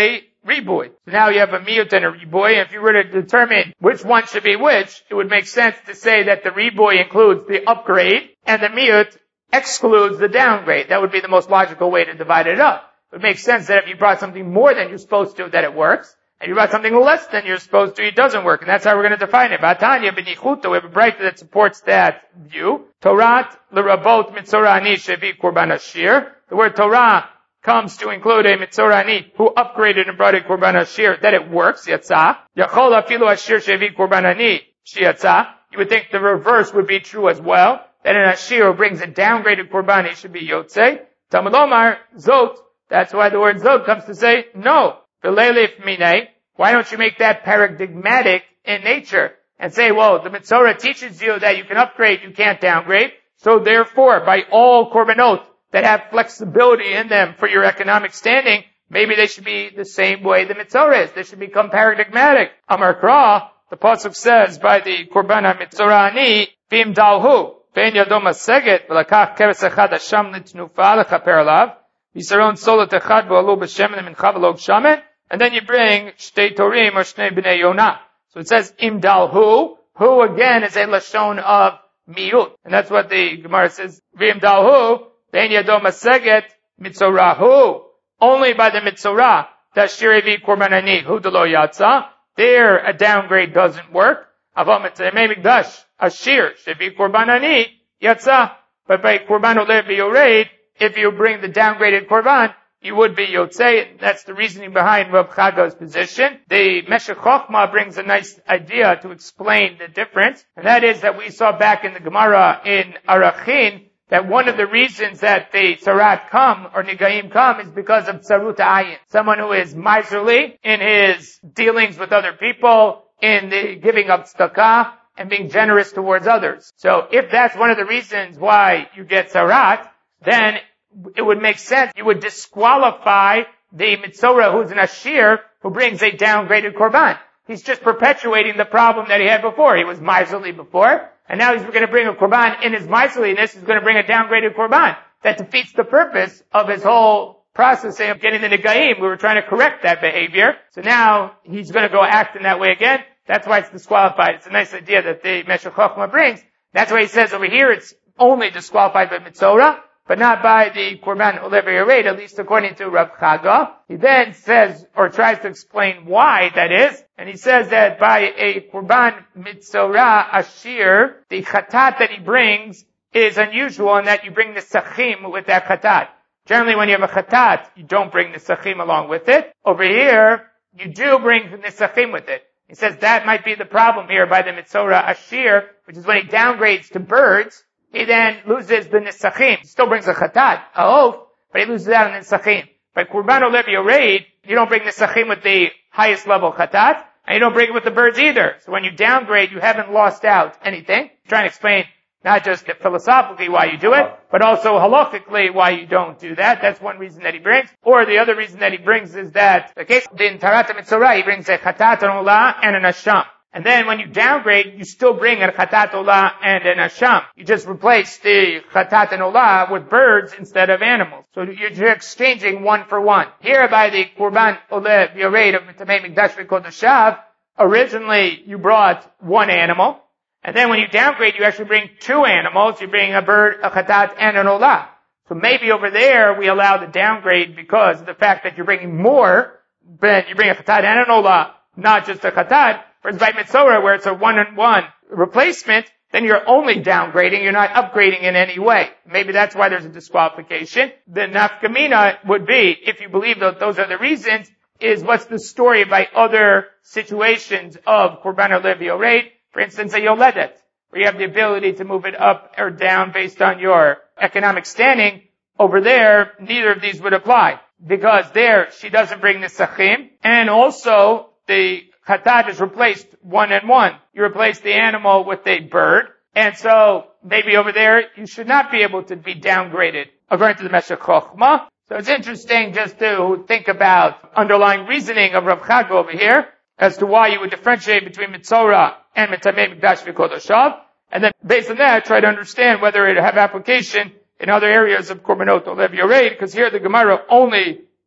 ribui. So now you have a miyut and a ribui, and if you were to determine which one should be which, it would make sense to say that the ribui includes the upgrade, and the miyut excludes the downgrade. That would be the most logical way to divide it up. It would make sense that if you brought something more than you're supposed to, that it works. And you brought something less than you're supposed to, it doesn't work. And that's how we're going to define it. Batanya b'nichuta, we have a brayta that supports that view. Torat l'rabot mitzora ani shevi korban ashir. The word Torah comes to include a mitzora ani who upgraded and brought a korban ashir, that it works, yatzah. Yachol afilu ashir shevi korban ani shiyatzah. You would think the reverse would be true as well. That an ashir who brings a downgraded korban, he should be yotzei. Talmud Omar, zot. That's why the word zot comes to say no. Why don't you make that paradigmatic in nature and say, well, the Mitzorah teaches you that you can upgrade, you can't downgrade. So therefore, by all korbanot that have flexibility in them for your economic standing, maybe they should be the same way the Mitzorah is. They should become paradigmatic. Amar Kra, the pasuk says, by the korban ha-Mitzorah ani, v'im dalhu, ve'en yadom ha-seget, v'lakach keres echad hasham l'tnufa l'chaper alav, v'yisaron solat echad v'alu b'shemen mincha v'log shamen, and then you bring Shtei Torim or Shnei B'nei Yonah. So it says Imdalhu. Who again is a lashon of miyut. And that's what the Gemara says. V'imdalhu, ve'en yado maseget mitzorahu. Only by the mitzorah does shirivi korban ani hu delo yatsa. There a downgrade doesn't work. Avam etzemei mikdash ashir shivi korban ani yatsa. But by korban olev v'yoreid, if you bring the downgraded korban, you would be yotzei. That's the reasoning behind Rav Chaga's position. The Meshech Chochmah brings a nice idea to explain the difference, and that is that we saw back in the Gemara in Arachin that one of the reasons that the Tzarat come, or Nigaim come, is because of Tzarut Ayin. Someone who is miserly in his dealings with other people, in the giving of tzedakah, and being generous towards others. So if that's one of the reasons why you get Tzarat, then it would make sense. You would disqualify the Mitzorah who's an Ashir who brings a downgraded Korban. He's just perpetuating the problem that he had before. He was miserly before, and now he's going to bring a Korban in his miserliness. He's going to bring a downgraded Korban. That defeats the purpose of his whole processing of getting the Negaim. We were trying to correct that behavior. So now he's going to go act in that way again. That's why it's disqualified. It's a nice idea that the Meshech Chochmah brings. That's why he says over here it's only disqualified by Mitzorah, but not by the Korban Olev Yoreid, at least according to Rav Chaga. He then says, or tries to explain why that is, and he says that by a Korban Mitzorah Ashir, the Chatat that he brings is unusual in that you bring the Sachim with that Chatat. Generally when you have a Chatat, you don't bring the Sachim along with it. Over here, you do bring the Sachim with it. He says that might be the problem here by the Mitzorah Ashir, which is when he downgrades to birds, he then loses the Nisachim. He still brings a Chatat, a oath, but he loses out on the Nisachim. By Korban Olev Yoreid, you don't bring Nisachim with the highest level Chatat, and you don't bring it with the birds either. So when you downgrade, you haven't lost out anything. He's trying to explain not just philosophically why you do it, but also halachically why you don't do that. That's one reason that he brings. Or the other reason that he brings is that the case in Tarat Mitzorah, he brings a Chatat and Olah and an Asham. And then when you downgrade, you still bring a Chatat Olah and an Asham. You just replace the Chatat and Olah with birds instead of animals. So you're exchanging one for one. Here by the Korban Olev Yoreid of Mitamei Mikdash V'Kodoshav, originally you brought one animal. And then when you downgrade, you actually bring two animals. You bring a bird, a Chatat, and an Olah. So maybe over there we allow the downgrade because of the fact that you're bringing more, but you bring a Chatat and an Olah, not just a Chatat. Whereas by Mitzorah, where it's a one-on-one replacement, then you're only downgrading, you're not upgrading in any way. Maybe that's why there's a disqualification. The nafkamina would be, if you believe that those are the reasons, is what's the story by other situations of Korban Olev Yoreid, for instance, a Yoledet, where you have the ability to move it up or down based on your economic standing. Over there, neither of these would apply, because there she doesn't bring the Sachim, and also the Chatat is replaced one and one. You replace the animal with a bird. And so maybe over there you should not be able to be downgraded according to the Meshech Chochmah. So it's interesting just to think about underlying reasoning of Rav Chaga over here as to why you would differentiate between Mitzorah and Mitamei Mikdash V'Kodoshav. And then based on that, try to understand whether it have application in other areas of Korbanot Olev Yoreid, because here the Gemara only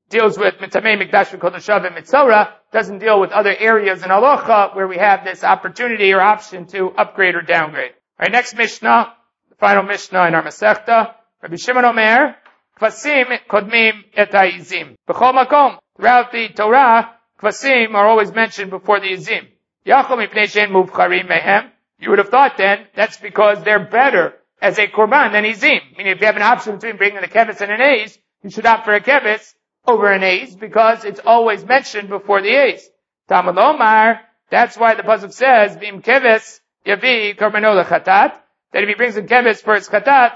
deals with Mitamei Mikdash V'Kodoshav and Mitzorah, doesn't deal with other areas in Halacha where we have this opportunity or option to upgrade or downgrade. Alright, next Mishnah, the final Mishnah in our Masechta. Rabbi Shimon Omer, Kvasim Kodmim Et HaYizim. B'chol Makom. Throughout the Torah, Kvasim are always mentioned before the Yizim. Yachol Mipnei Shein Muvcharim Mehem. You would have thought then, that's because they're better as a Korban than Yizim. Meaning if you have an option between bringing a Kevis and an Eiz, you should opt for a Kevis over an Eiz because it's always mentioned before the Eiz. Talmud Omar, that's why the pasuk says, V'im Kevis Yavi Korbanot Lechatat, that if he brings a Kevis for his Chatat,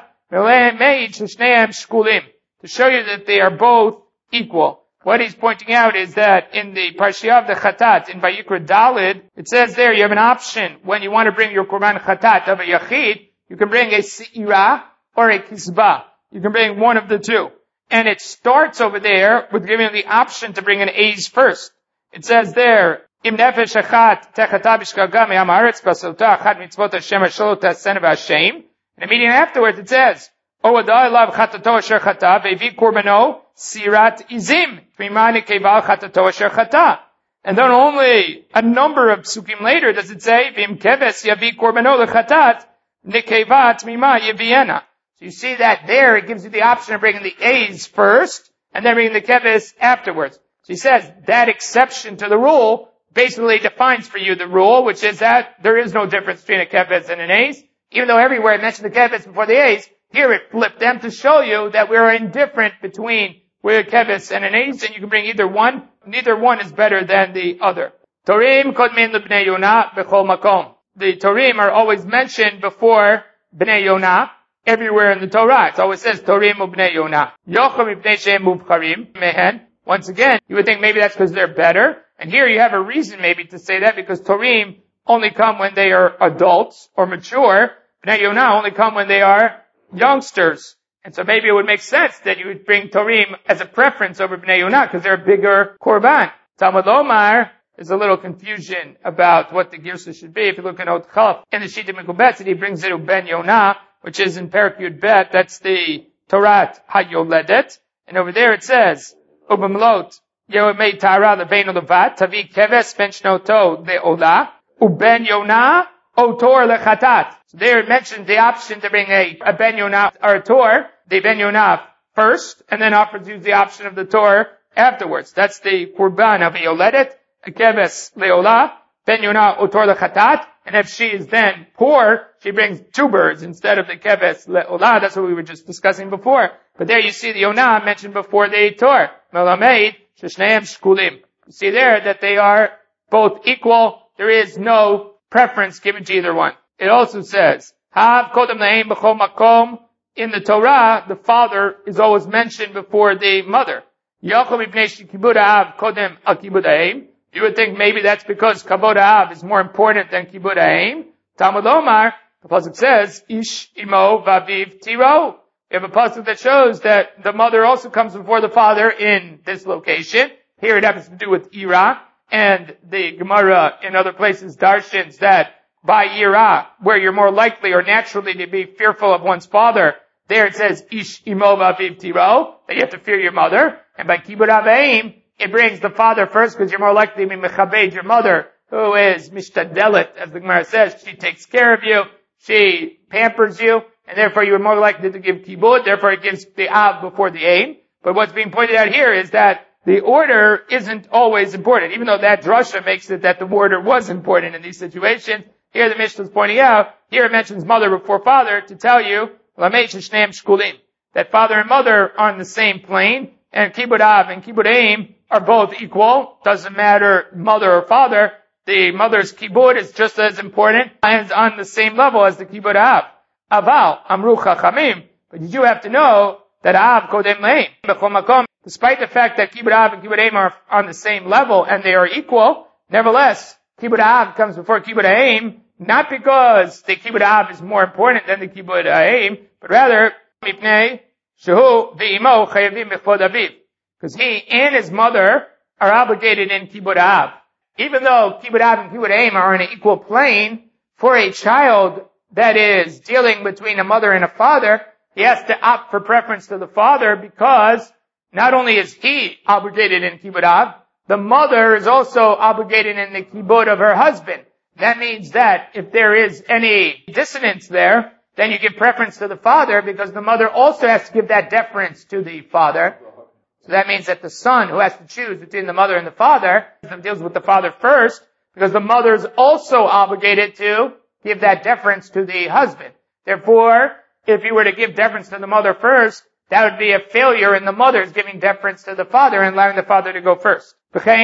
to show you that they are both equal. What he's pointing out is that in the Parshiyah of the Chatat, in Vayikra Dalid, it says there you have an option when you want to bring your Korban Chatat of a Yachid, you can bring a Se'ira or a Kisba. You can bring one of the two. And it starts over there with giving you the option to bring an Eiz first. It says there, Im nefesh achat techata b'shkaga me'am haaretz basota achat mitzvot Hashem asher tasena v'Hashem. And immediately afterwards it says, O adai lav chatato asher chata ve'vi korbano sirat izim v'imani keval chatato asher chata. And then only a number of psukim later does it say, V'im keves yavi korbano lechatat nekevat mima yeviena. So you see that there it gives you the option of bringing the Eiz first and then bringing the keves afterwards. So he says that exception to the rule basically defines for you the rule, which is that there is no difference between a keves and an Eiz. Even though everywhere it mentioned the keves before the Eiz, here it flipped them to show you that we are indifferent between a keves and an Eiz, and you can bring either one. Neither one is better than the other. Torim kodmin lebnei Yonah b'chol makom. The Torim are always mentioned before Bnei Yonah everywhere in the Torah. It always says Torim u'bnei Yonah. Yocham ibnei she'em muvcharim mehen. Once again, you would think maybe that's because they're better. And here you have a reason maybe to say that because Torim only come when they are adults or mature. Bnei Yonah only come when they are youngsters. And so maybe it would make sense that you would bring Torim as a preference over Bnei Yonah because they're a bigger Korban. Talmud Omar, there's a little confusion about what the Girsa should be. If you look at Ot Chaf in the Shita Mekubetzet, he brings it to Ben Yonah, which is in Perek Yud Bet. That's the Torat HaYoledet. And over there it says, Ubamlot, Yehomei Tara Lebeinu Levat, Tavi Keves Ben Shnoto Le'olah, Uben Yonah, Otor Lechatat. So there it mentions the option to bring a Ben Yonah or a Tor, the Ben Yonah first, and then offers you the option of the Tor afterwards. That's the Kurban of a Yoledet, a Keves Le'olah, Ben Yonah Otor Lechatat, and if she is then poor, she brings two birds instead of the Keves Le'olah. That's what we were just discussing before. But there you see the Yonah mentioned before the Tor. Melamed, Sheshneim Shkulim. You see there that they are both equal. There is no preference given to either one. It also says, Hav Kodem Lahem B'chol Makom. In the Torah, the father is always mentioned before the mother. Yochel Mipnei Shekibud Ha'av Kodem Al Kibud Ha'im. You would think maybe that's because Kabod Ha'av is more important than Kibud Ha'im. Talmud Omar, the pasuk says, Ish Imo Vaviv Tiro. We have a pasuk that shows that the mother also comes before the father in this location. Here it happens to do with Ira, and the Gemara in other places darshans that by Ira, where you're more likely or naturally to be fearful of one's father, there it says Ish Imo Vaviv Tiro, that you have to fear your mother. And by Kibud Ha'av, it brings the father first because you're more likely to be mechabed your mother, who is mishtadelet, as the Gemara says. She takes care of you, she pampers you, and therefore you are more likely to give kibud, therefore it gives the av before the aim. But what's being pointed out here is that the order isn't always important, even though that drasha makes it that the order was important in these situations. Here the Mishnah is pointing out, here it mentions mother before father to tell you, Lamei Sheshneim Shkulim, that father and mother are on the same plane, and kibud av and kibud aim are both equal. Doesn't matter mother or father. The mother's kibud is just as important and on the same level as the kibud av. Aval, Amru Chachamim. But you do have to know that Av Kodem Leim. B'chol Makom, despite the fact that Kibud Av and Kibud Aim are on the same level and they are equal, nevertheless, Kibud Av comes before Kibud Aim, not because the Kibud Av is more important than the Kibud Aim, but rather, Mipnei Shehu V'imo Chayavim B'chod Aviv. Because he and his mother are obligated in Kibud Av. Even though Kibud Av and Kibud Aim are on an equal plane, for a child that is dealing between a mother and a father, he has to opt for preference to the father because not only is he obligated in Kibud Av, the mother is also obligated in the Kibud of her husband. That means that if there is any dissonance there, then you give preference to the father because the mother also has to give that deference to the father. So that means that the son who has to choose between the mother and the father deals with the father first because the mother is also obligated to give that deference to the husband. Therefore, if you were to give deference to the mother first, that would be a failure in the mother's giving deference to the father and allowing the father to go first.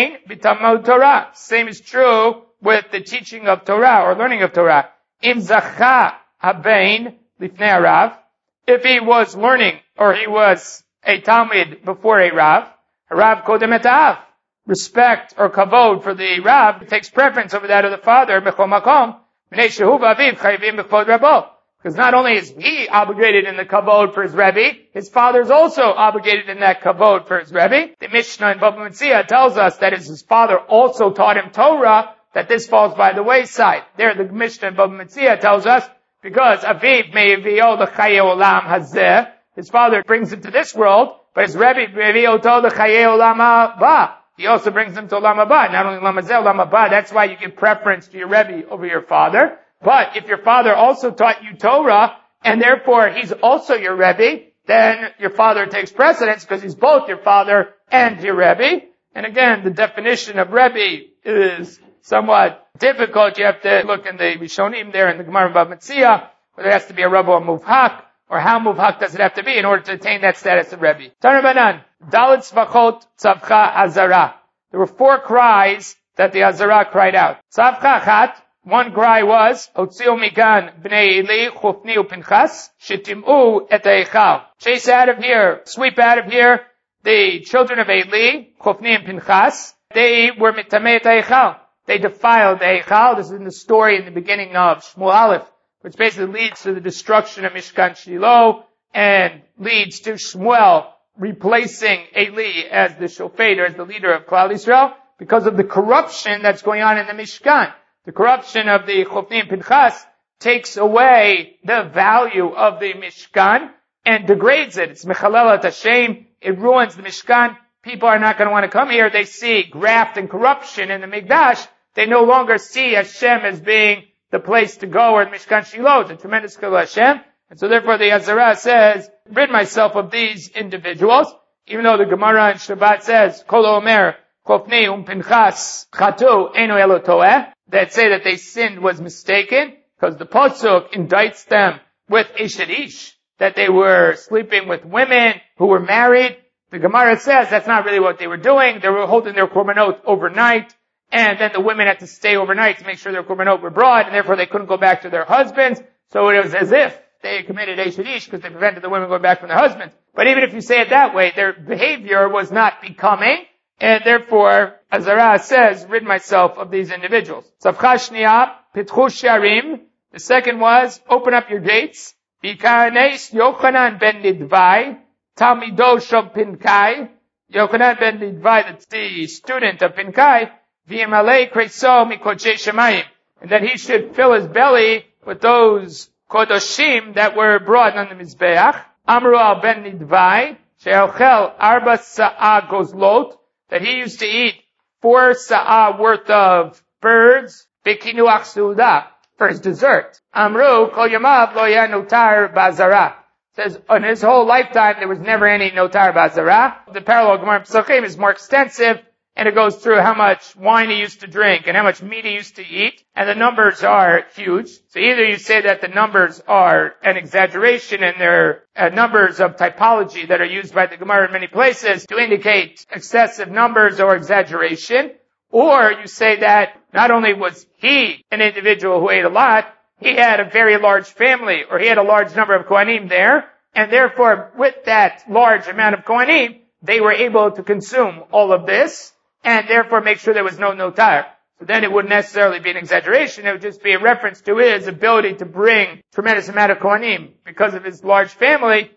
Torah. Same is true with the teaching of Torah or learning of Torah. Im zacha habein lifnei harav. If he was learning or he was a Talmud before a Rav, Rav kodem et ha'av. Respect or kavod for the Rav takes preference over that of the father. B'chol makom b'nei shehu v'aviv chayivim b'kvod rabo. Because not only is he obligated in the kavod for his Rebbe, his father is also obligated in that kavod for his Rebbe. The Mishnah in Bava Metzia tells us that his father also taught him Torah, that this falls by the wayside. There, the Mishnah in Bava Metzia tells us, because Aviv me'evio l'chaye olam hazeh, his father brings him to this world, but his Rebbe me'evio to l'chaye olam haba. He also brings him to olam haba. Not only olam hazeh, olam haba. That's why you give preference to your Rebbe over your father. But if your father also taught you Torah, and therefore he's also your Rebbe, then your father takes precedence because he's both your father and your Rebbe. And again, the definition of Rebbe is somewhat difficult. You have to look in the Rishonim there in the Gemara Bava Metzia, whether it has to be a Rebbe or Muvhak, or how Muvhak does it have to be in order to attain that status of Rebbe. Tanabanan, Dalit Svachot Tzavcha Azara. There were 4 cries that the Azara cried out. Tzavcha Chat. One cry was, Otzio mikan b'nei Eli, Chofni u'Pinchas, shetim'u et ha'echal. Chase out of here, sweep out of here, the children of Eli, Chofni and Pinchas, they were mitamei et ha'echal. They defiled the ha'echal. This is in the story in the beginning of Shmuel Aleph, which basically leads to the destruction of Mishkan Shiloh, and leads to Shmuel replacing Eli as the shofet, or as the leader of Klal Yisrael, because of the corruption that's going on in the Mishkan. The corruption of the Chofni and Pinchas takes away the value of the Mishkan and degrades it. It's Mechalelat Hashem. It ruins the Mishkan. People are not going to want to come here. They see graft and corruption in the Mikdash. They no longer see Hashem as being the place to go, or Mishkan Shiloh. It's a tremendous Chilul Hashem. And so therefore the Azara says, rid myself of these individuals. Even though the Gemara in Shabbat says, Kol Omer, Chofni Pinchas Chatu Eno Elo Toeh, that say that they sinned was mistaken, because the Pasuk indicts them with Ishadish, that they were sleeping with women who were married. The Gemara says that's not really what they were doing. They were holding their korbanot overnight, and then the women had to stay overnight to make sure their korbanot were brought, and therefore they couldn't go back to their husbands. So it was as if they committed Ishadish because they prevented the women going back from their husbands. But even if you say it that way, their behavior was not becoming, and therefore, Azara says, rid myself of these individuals. Tzavcha pitchu sharim. The second was, open up your gates. Bikanes Yochanan ben Nidvai, Talmido shel Pinkai. Yochanan ben Nidvai, that's the student of Pinkai. V'yimalei kreso mikodshe shemayim. And that he should fill his belly with those kodoshim that were brought on the Mizbeach. Amru al ben Nidvai, she'ochel arba sa'ah gozlot, that he used to eat 4 sa'ah worth of birds, bekinuach suda, for his dessert. Amru, kol yamav lo ya notar ba'azara. Says, in his whole lifetime, there was never any notar ba'azara. The parallel Gemara Pesachim is more extensive, and it goes through how much wine he used to drink, and how much meat he used to eat, and the numbers are huge. So either you say that the numbers are an exaggeration, and they're numbers of typology that are used by the Gemara in many places to indicate excessive numbers or exaggeration, or you say that not only was he an individual who ate a lot, he had a very large family, or he had a large number of Kohanim there, and therefore with that large amount of Kohanim, they were able to consume all of this, and therefore make sure there was no notar. So then it wouldn't necessarily be an exaggeration, it would just be a reference to his ability to bring tremendous amount of Kohanim, because of his large family,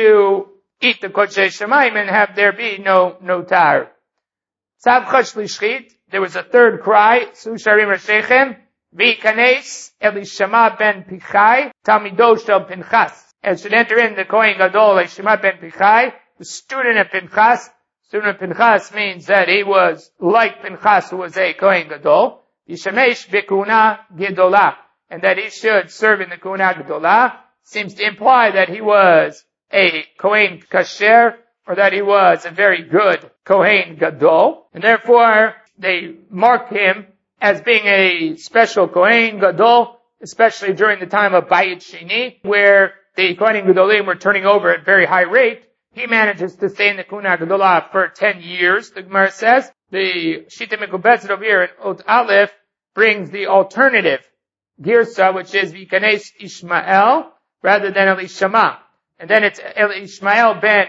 to eat the Kodshe Shemaim and have there be no notar. Tzavcha shlishchit, there was a third cry, Su sharim rashechem, v'ikanes Elishama ben Pichai, Talmido shel Pinchas. And should enter in the Kohen Gadol, Elishama ben Pichai, the student of Pinchas. Student of Pinchas means that he was like Pinchas, who was a Kohen Gadol. Yishamesh b'kuna gedolah, and that he should serve in the kuna gedolah, seems to imply that he was a Kohen kasher, or that he was a very good Kohen Gadol, and therefore they mark him as being a special Kohen Gadol, especially during the time of Bayit Sheni, where the Kohen Gadolim were turning over at very high rate. He manages to stay in the Kuna Gedolah for 10 years, the Gemara says. The Shita Mekubetzet over here in Ot Aleph brings the alternative Girsa, which is Vikanes Ishmael, rather than Elishama. And then it's Ishmael ben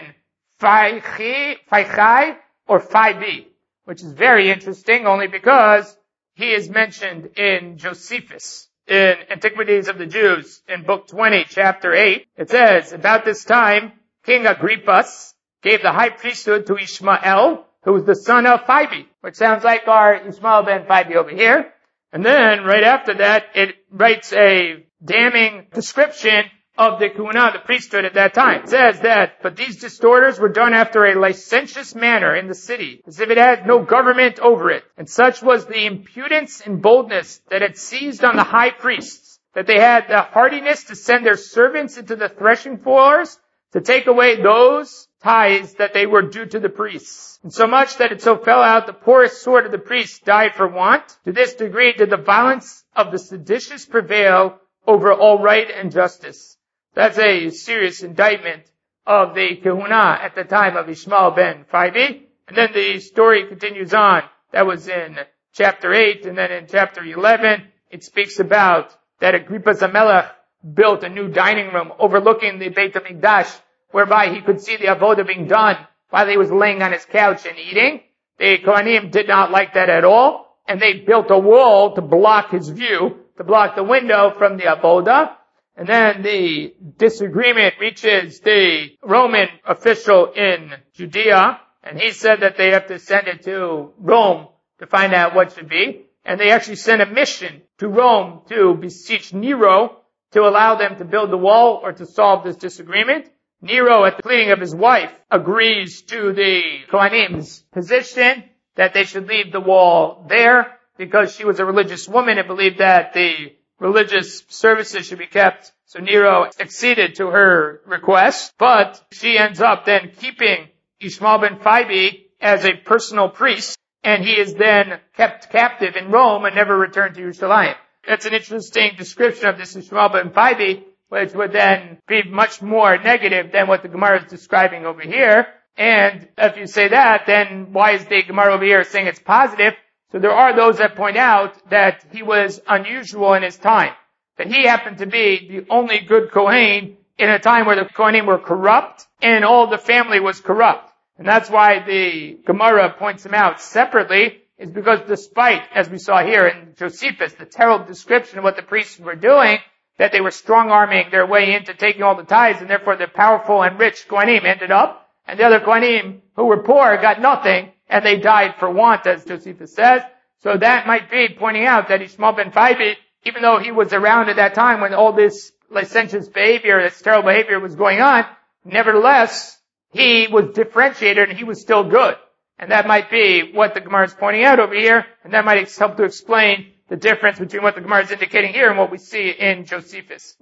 Faichai or Faibi, which is very interesting only because he is mentioned in Josephus, in Antiquities of the Jews, in Book 20, Chapter 8. It says, about this time, King Agrippas gave the high priesthood to Ishmael, who was the son of Phibi, which sounds like our Ishmael ben Phibi over here. And then, right after that, it writes a damning description of the Kuna, the priesthood at that time. It says that, but these disorders were done after a licentious manner in the city, as if it had no government over it. And such was the impudence and boldness that had seized on the high priests, that they had the hardiness to send their servants into the threshing floors to take away those tithes that they were due to the priests. And so much that it so fell out, the poorest sort of the priests died for want. To this degree did the violence of the seditious prevail over all right and justice. That's a serious indictment of the Kehuna at the time of Ishmael ben Phibi. And then the story continues on. That was in chapter 8, and then in chapter 11, it speaks about that Agrippa Zamelech built a new dining room overlooking the Beit HaMikdash, whereby he could see the avodah being done while he was laying on his couch and eating. The Kohanim did not like that at all, and they built a wall to block his view, to block the window from the avodah. And then the disagreement reaches the Roman official in Judea, and he said that they have to send it to Rome to find out what should be. And they actually sent a mission to Rome to beseech Nero to allow them to build the wall or to solve this disagreement. Nero, at the pleading of his wife, agrees to the Kohanim's position that they should leave the wall there because she was a religious woman and believed that the religious services should be kept. So Nero acceded to her request, but she ends up then keeping Ishmael ben Phibi as a personal priest, and he is then kept captive in Rome and never returned to Yerushalayim. That's an interesting description of this Ishmael ben Phibi, which would then be much more negative than what the Gemara is describing over here. And if you say that, then why is the Gemara over here saying it's positive? So there are those that point out that he was unusual in his time, that he happened to be the only good Kohen in a time where the Kohanim were corrupt and all the family was corrupt. And that's why the Gemara points him out separately, is because despite, as we saw here in Josephus, the terrible description of what the priests were doing, that they were strong-arming their way into taking all the tithes, and therefore the powerful and rich Kohanim ended up, and the other Kohanim who were poor got nothing, and they died for want, as Josephus says. So that might be pointing out that Ishmael ben Phibi, even though he was around at that time when all this licentious behavior, this terrible behavior was going on, nevertheless, he was differentiated and he was still good. And that might be what the Gemara is pointing out over here, and that might help to explain the difference between what the Gemara is indicating here and what we see in Josephus.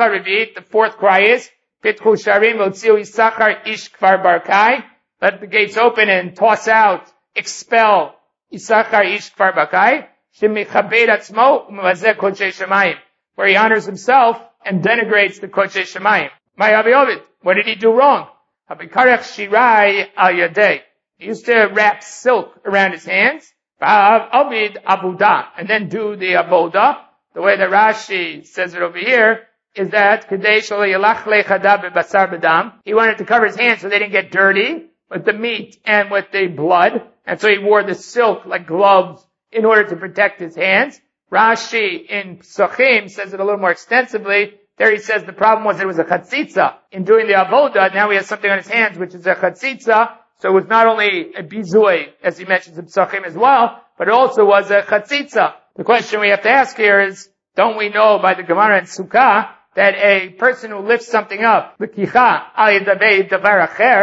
The fourth cry is, Pitchu sharim v'otziu Yisachar ish kfar barkai. Let the gates open and toss out, expel Yisachar ish kfar barkai. Shemichabed atzmo u'mevazeh kodshei shemayim. Where he honors himself and denigrates the kodshei shemayim. Ma'avi Ovid. What did he do wrong? Habikarech shirai al yadei. He used to wrap silk around his hands. Avid abuda, and then do the avoda. The way that Rashi says it over here is that he wanted to cover his hands so they didn't get dirty with the meat and with the blood, and so he wore the silk like gloves in order to protect his hands. Rashi in Psachim says it a little more extensively. There he says the problem was it was a chatzitza. In doing the avoda, now he has something on his hands which is a chatzitza. So it was not only a bizui, as he mentions in Psachim as well, but it also was a chatzitza. The question we have to ask here is, don't we know by the Gemara and Sukkah that a person who lifts something up, l'kicha al yadavei davar acher,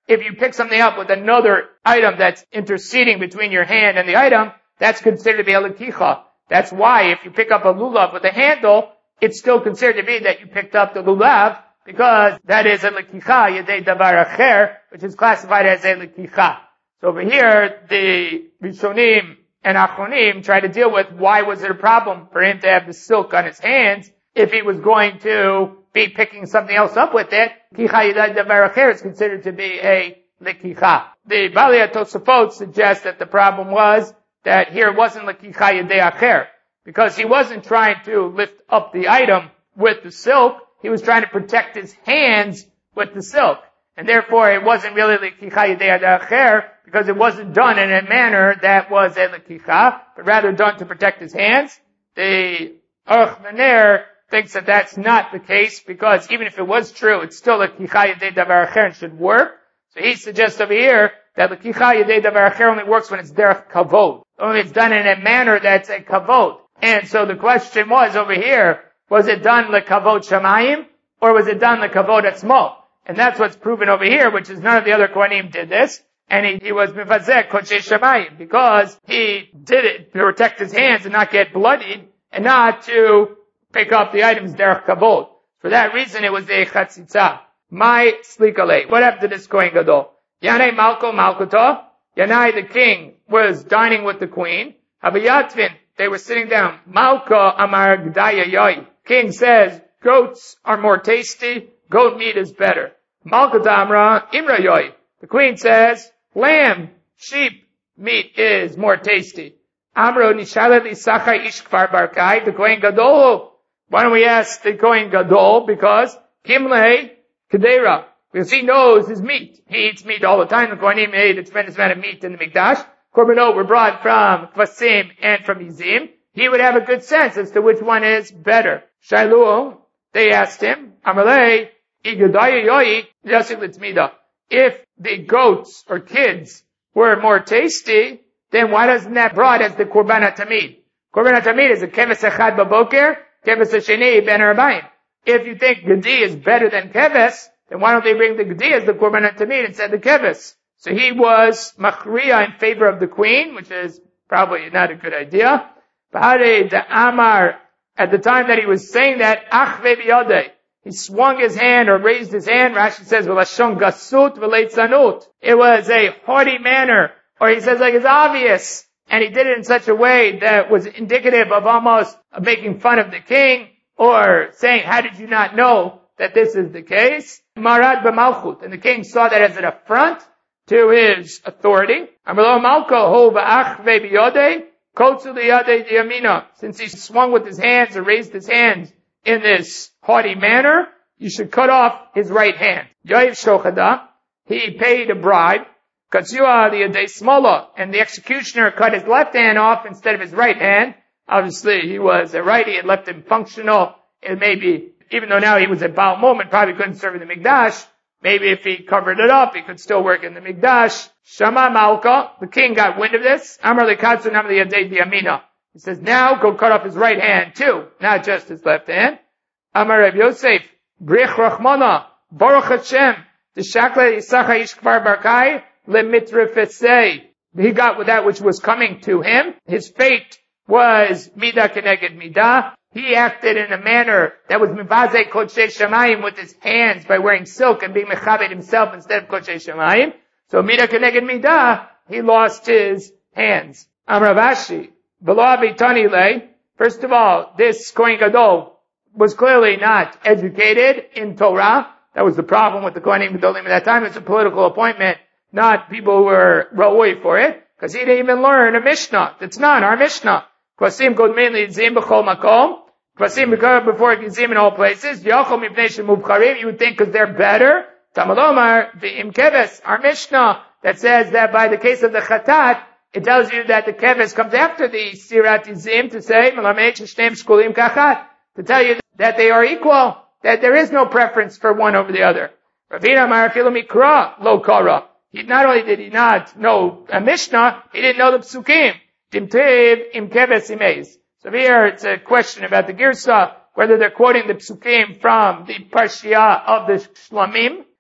if you pick something up with another item that's interceding between your hand and the item, that's considered to be a lekicha. That's why if you pick up a lulav with a handle, it's still considered to be that you picked up the lulav, because that is a lekicha yedei davar acher, which is classified as a lekicha. So over here, the Rishonim and Achronim try to deal with why was it a problem for him to have the silk on his hands if he was going to be picking something else up with it. Kicha yedei davar acher is considered to be a lekicha. The Balei Tosafot suggests that the problem was that here it wasn't lekicha yedei acher, because he wasn't trying to lift up the item with the silk. He was trying to protect his hands with the silk. And therefore it wasn't really lekicha yedei acher, because it wasn't done in a manner that was a lekicha, but rather done to protect his hands. The Aruch Maner thinks that that's not the case, because even if it was true, it's still lekicha yedei davar acher and should work. So he suggests over here that lekicha yedei davar acher only works when it's derech kavod. Only it's done in a manner that's a kavod. And so the question was over here, was it done lekavod shamayim, or was it done lekavod atzmo? And that's what's proven over here, which is none of the other Kohanim did this. And he was mifazek kodshei shamayim, because he did it to protect his hands and not get bloodied, and not to pick up the items derech kavod. For that reason, it was a chatzitza. My slikale. What happened to this Kohen Gadol? Yanei malko malkoto. Yanai the king was dining with the queen. Habayatvin, they were sitting down. Malka amar gdaya yoi. King says, goats are more tasty, goat meat is better. Malka damra imra yoi. The queen says, lamb, sheep meat is more tasty. Amro nishalet isachai ish kfar barkai, the Kohen Gadol. Why don't we ask the Kohen Gadol? Because Kimlei Kedera, because he knows his meat. He eats meat all the time. The Kohanim ate a tremendous amount of meat in the Mikdash. Korbanot were brought from Kvasim and from Yizim. He would have a good sense as to which one is better. Shailu, they asked him, Amalei, Igadaya Yoi, Yasik Litzmida. If the goats or kids were more tasty, then why doesn't that brought as the Korban HaTamid? Korban HaTamid is a Keves Echad Baboker, Keves Hasheni Ben Arbaim. If you think Gedi is better than Keves, then why don't they bring the Gedi as the Korban HaTamid instead of the Keves? So he was Machriya in favor of the queen, which is probably not a good idea. Bahare de Amar, at the time that he was saying that, Ach ve'biyadeh, he swung his hand or raised his hand. Rashi says, V'lashon gasut v'leitzanut. It was a haughty manner, or he says like it's obvious. And he did it in such a way that was indicative of almost making fun of the king, or saying, how did you not know that this is the case? Marad b'malchut. And the king saw that as an affront to his authority. Amrlo malko ho v'ach ve'biyodeh, kotzu liyadeh diyamina. Since he swung with his hands or raised his hands in this haughty manner, you should cut off his right hand. Yoiv shochada, he paid a bribe. Katsua liyadeh smola, and the executioner cut his left hand off instead of his right hand. Obviously, he was a righty. It left him functional. It maybe, even though now he was at Baal Moment, probably couldn't serve in the Mikdash. Maybe if he covered it up, he could still work in the Mikdash. Shama Malka, the king got wind of this. Amar lekatsu nam liyadei diyamina. He says, now go cut off his right hand too, not just his left hand. Amar Reb Yosef, brich rachmana, baruch Hashem, t'shakle yisacha ish kfar barkai, lemitrefesei. He got with that which was coming to him. His fate was midah keneged midah. He acted in a manner that was mivazei kodshei shamayim with his hands by wearing silk and being mechabed himself instead of kodshei shamayim. So midah keneged midah, he lost his hands. Amar Ravashi, v'lo avitani lei. First of all, this Kohen Gadol was clearly not educated in Torah. That was the problem with the Kohanim Gadolim at that time. It's a political appointment, not people who were ra'oi for it, because he didn't even learn a Mishnah. That's not our Mishnah. Kvasim godmin li'zim b'chol makom. Kvasim before Gizim in all places. Yochom mipnei shemubcharim. You would think because they're better. Tamalomar v'im keves. Our Mishnah that says that by the case of the chatat, it tells you that the keves comes after the sirat izim to say malamed sheshneim shkulim kachat, to tell you that they are equal, that there is no preference for one over the other. Ravina Mar Afilu Mikra Lo Kara. Not only did he not know a Mishnah, he didn't know the Psukim. Timtiv Im Keves Imez. So here it's a question about the Girsa, whether they're quoting the Psukim from the Parshiah of the Shlamim,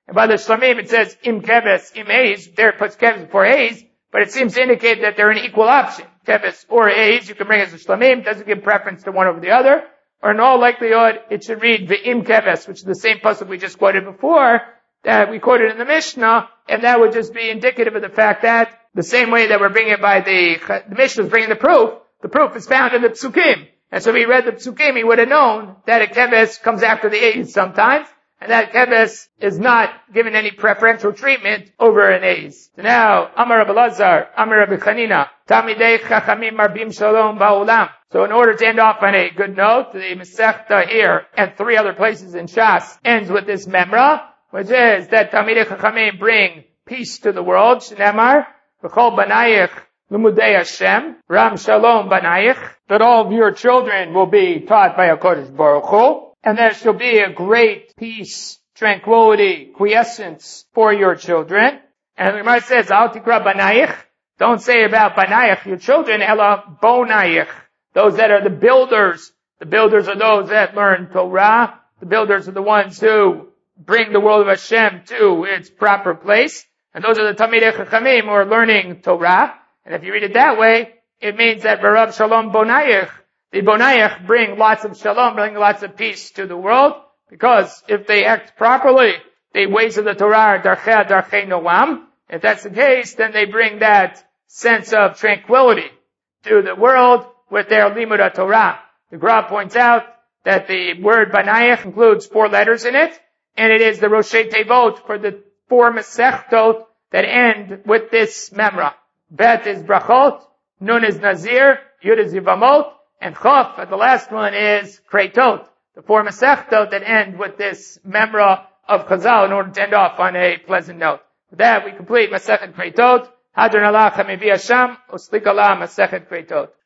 And by the Shlamim it says im keves, im A's. There it puts keves before A's, but it seems to indicate that they're an equal option. Keves or A's, you can bring as a Shlamim, doesn't give preference to one over the other. Or in all likelihood, it should read ve'im keves, which is the same pasuk we just quoted before, that we quoted in the Mishnah, and that would just be indicative of the fact that the same way that we're bringing it by the Mishnah is bringing the proof is found in the Psukim. And so if he read the Psukim, he would have known that a keves comes after the A's sometimes, and that keves is not given any preferential treatment over an A's. So now, Amar Rabbi Lazar, Amar Rabbi Chanina, Talmidei Chachamim Marbim Shalom Ba'olam. So in order to end off on a good note, the Masechta here and 3 other places in Shas ends with this memra, which is that Talmidei Chachamim bring peace to the world. Shnemar, V'chol Banayich L'mudei Hashem, Ram Shalom Banayich, that all of your children will be taught by HaKadosh Baruch Hu, and there shall be a great peace, tranquility, quiescence for your children. And the Gemara says, Al Tikra Banayich, don't say about Banayich, your children, Ela Bonayich, those that are the builders. The builders are those that learn Torah. The builders are the ones who bring the world of Hashem to its proper place. And those are the Talmidei Chachamim who are learning Torah. And if you read it that way, it means that V'rav Shalom Bonayich, the Bonayich bring lots of shalom, bring lots of peace to the world, because if they act properly, the ways of the Torah are darchei noam. If that's the case, then they bring that sense of tranquility to the world with their limud Torah. The Gra points out that the word Banayich includes 4 letters in it, and it is the Roshei Tevot for the 4 Masechtot that end with this memra. Bet is Brachot, Nun is Nazir, Yud is Yivamot, and Chof, the last one, is Kreitot. The 4 Masechtot that end with this memra of Chazal in order to end off on a pleasant note. With that, we complete Masechet Kreitot. Hadron Allah Chamevi Hashem, Uslik Allah Masechet Kreitot.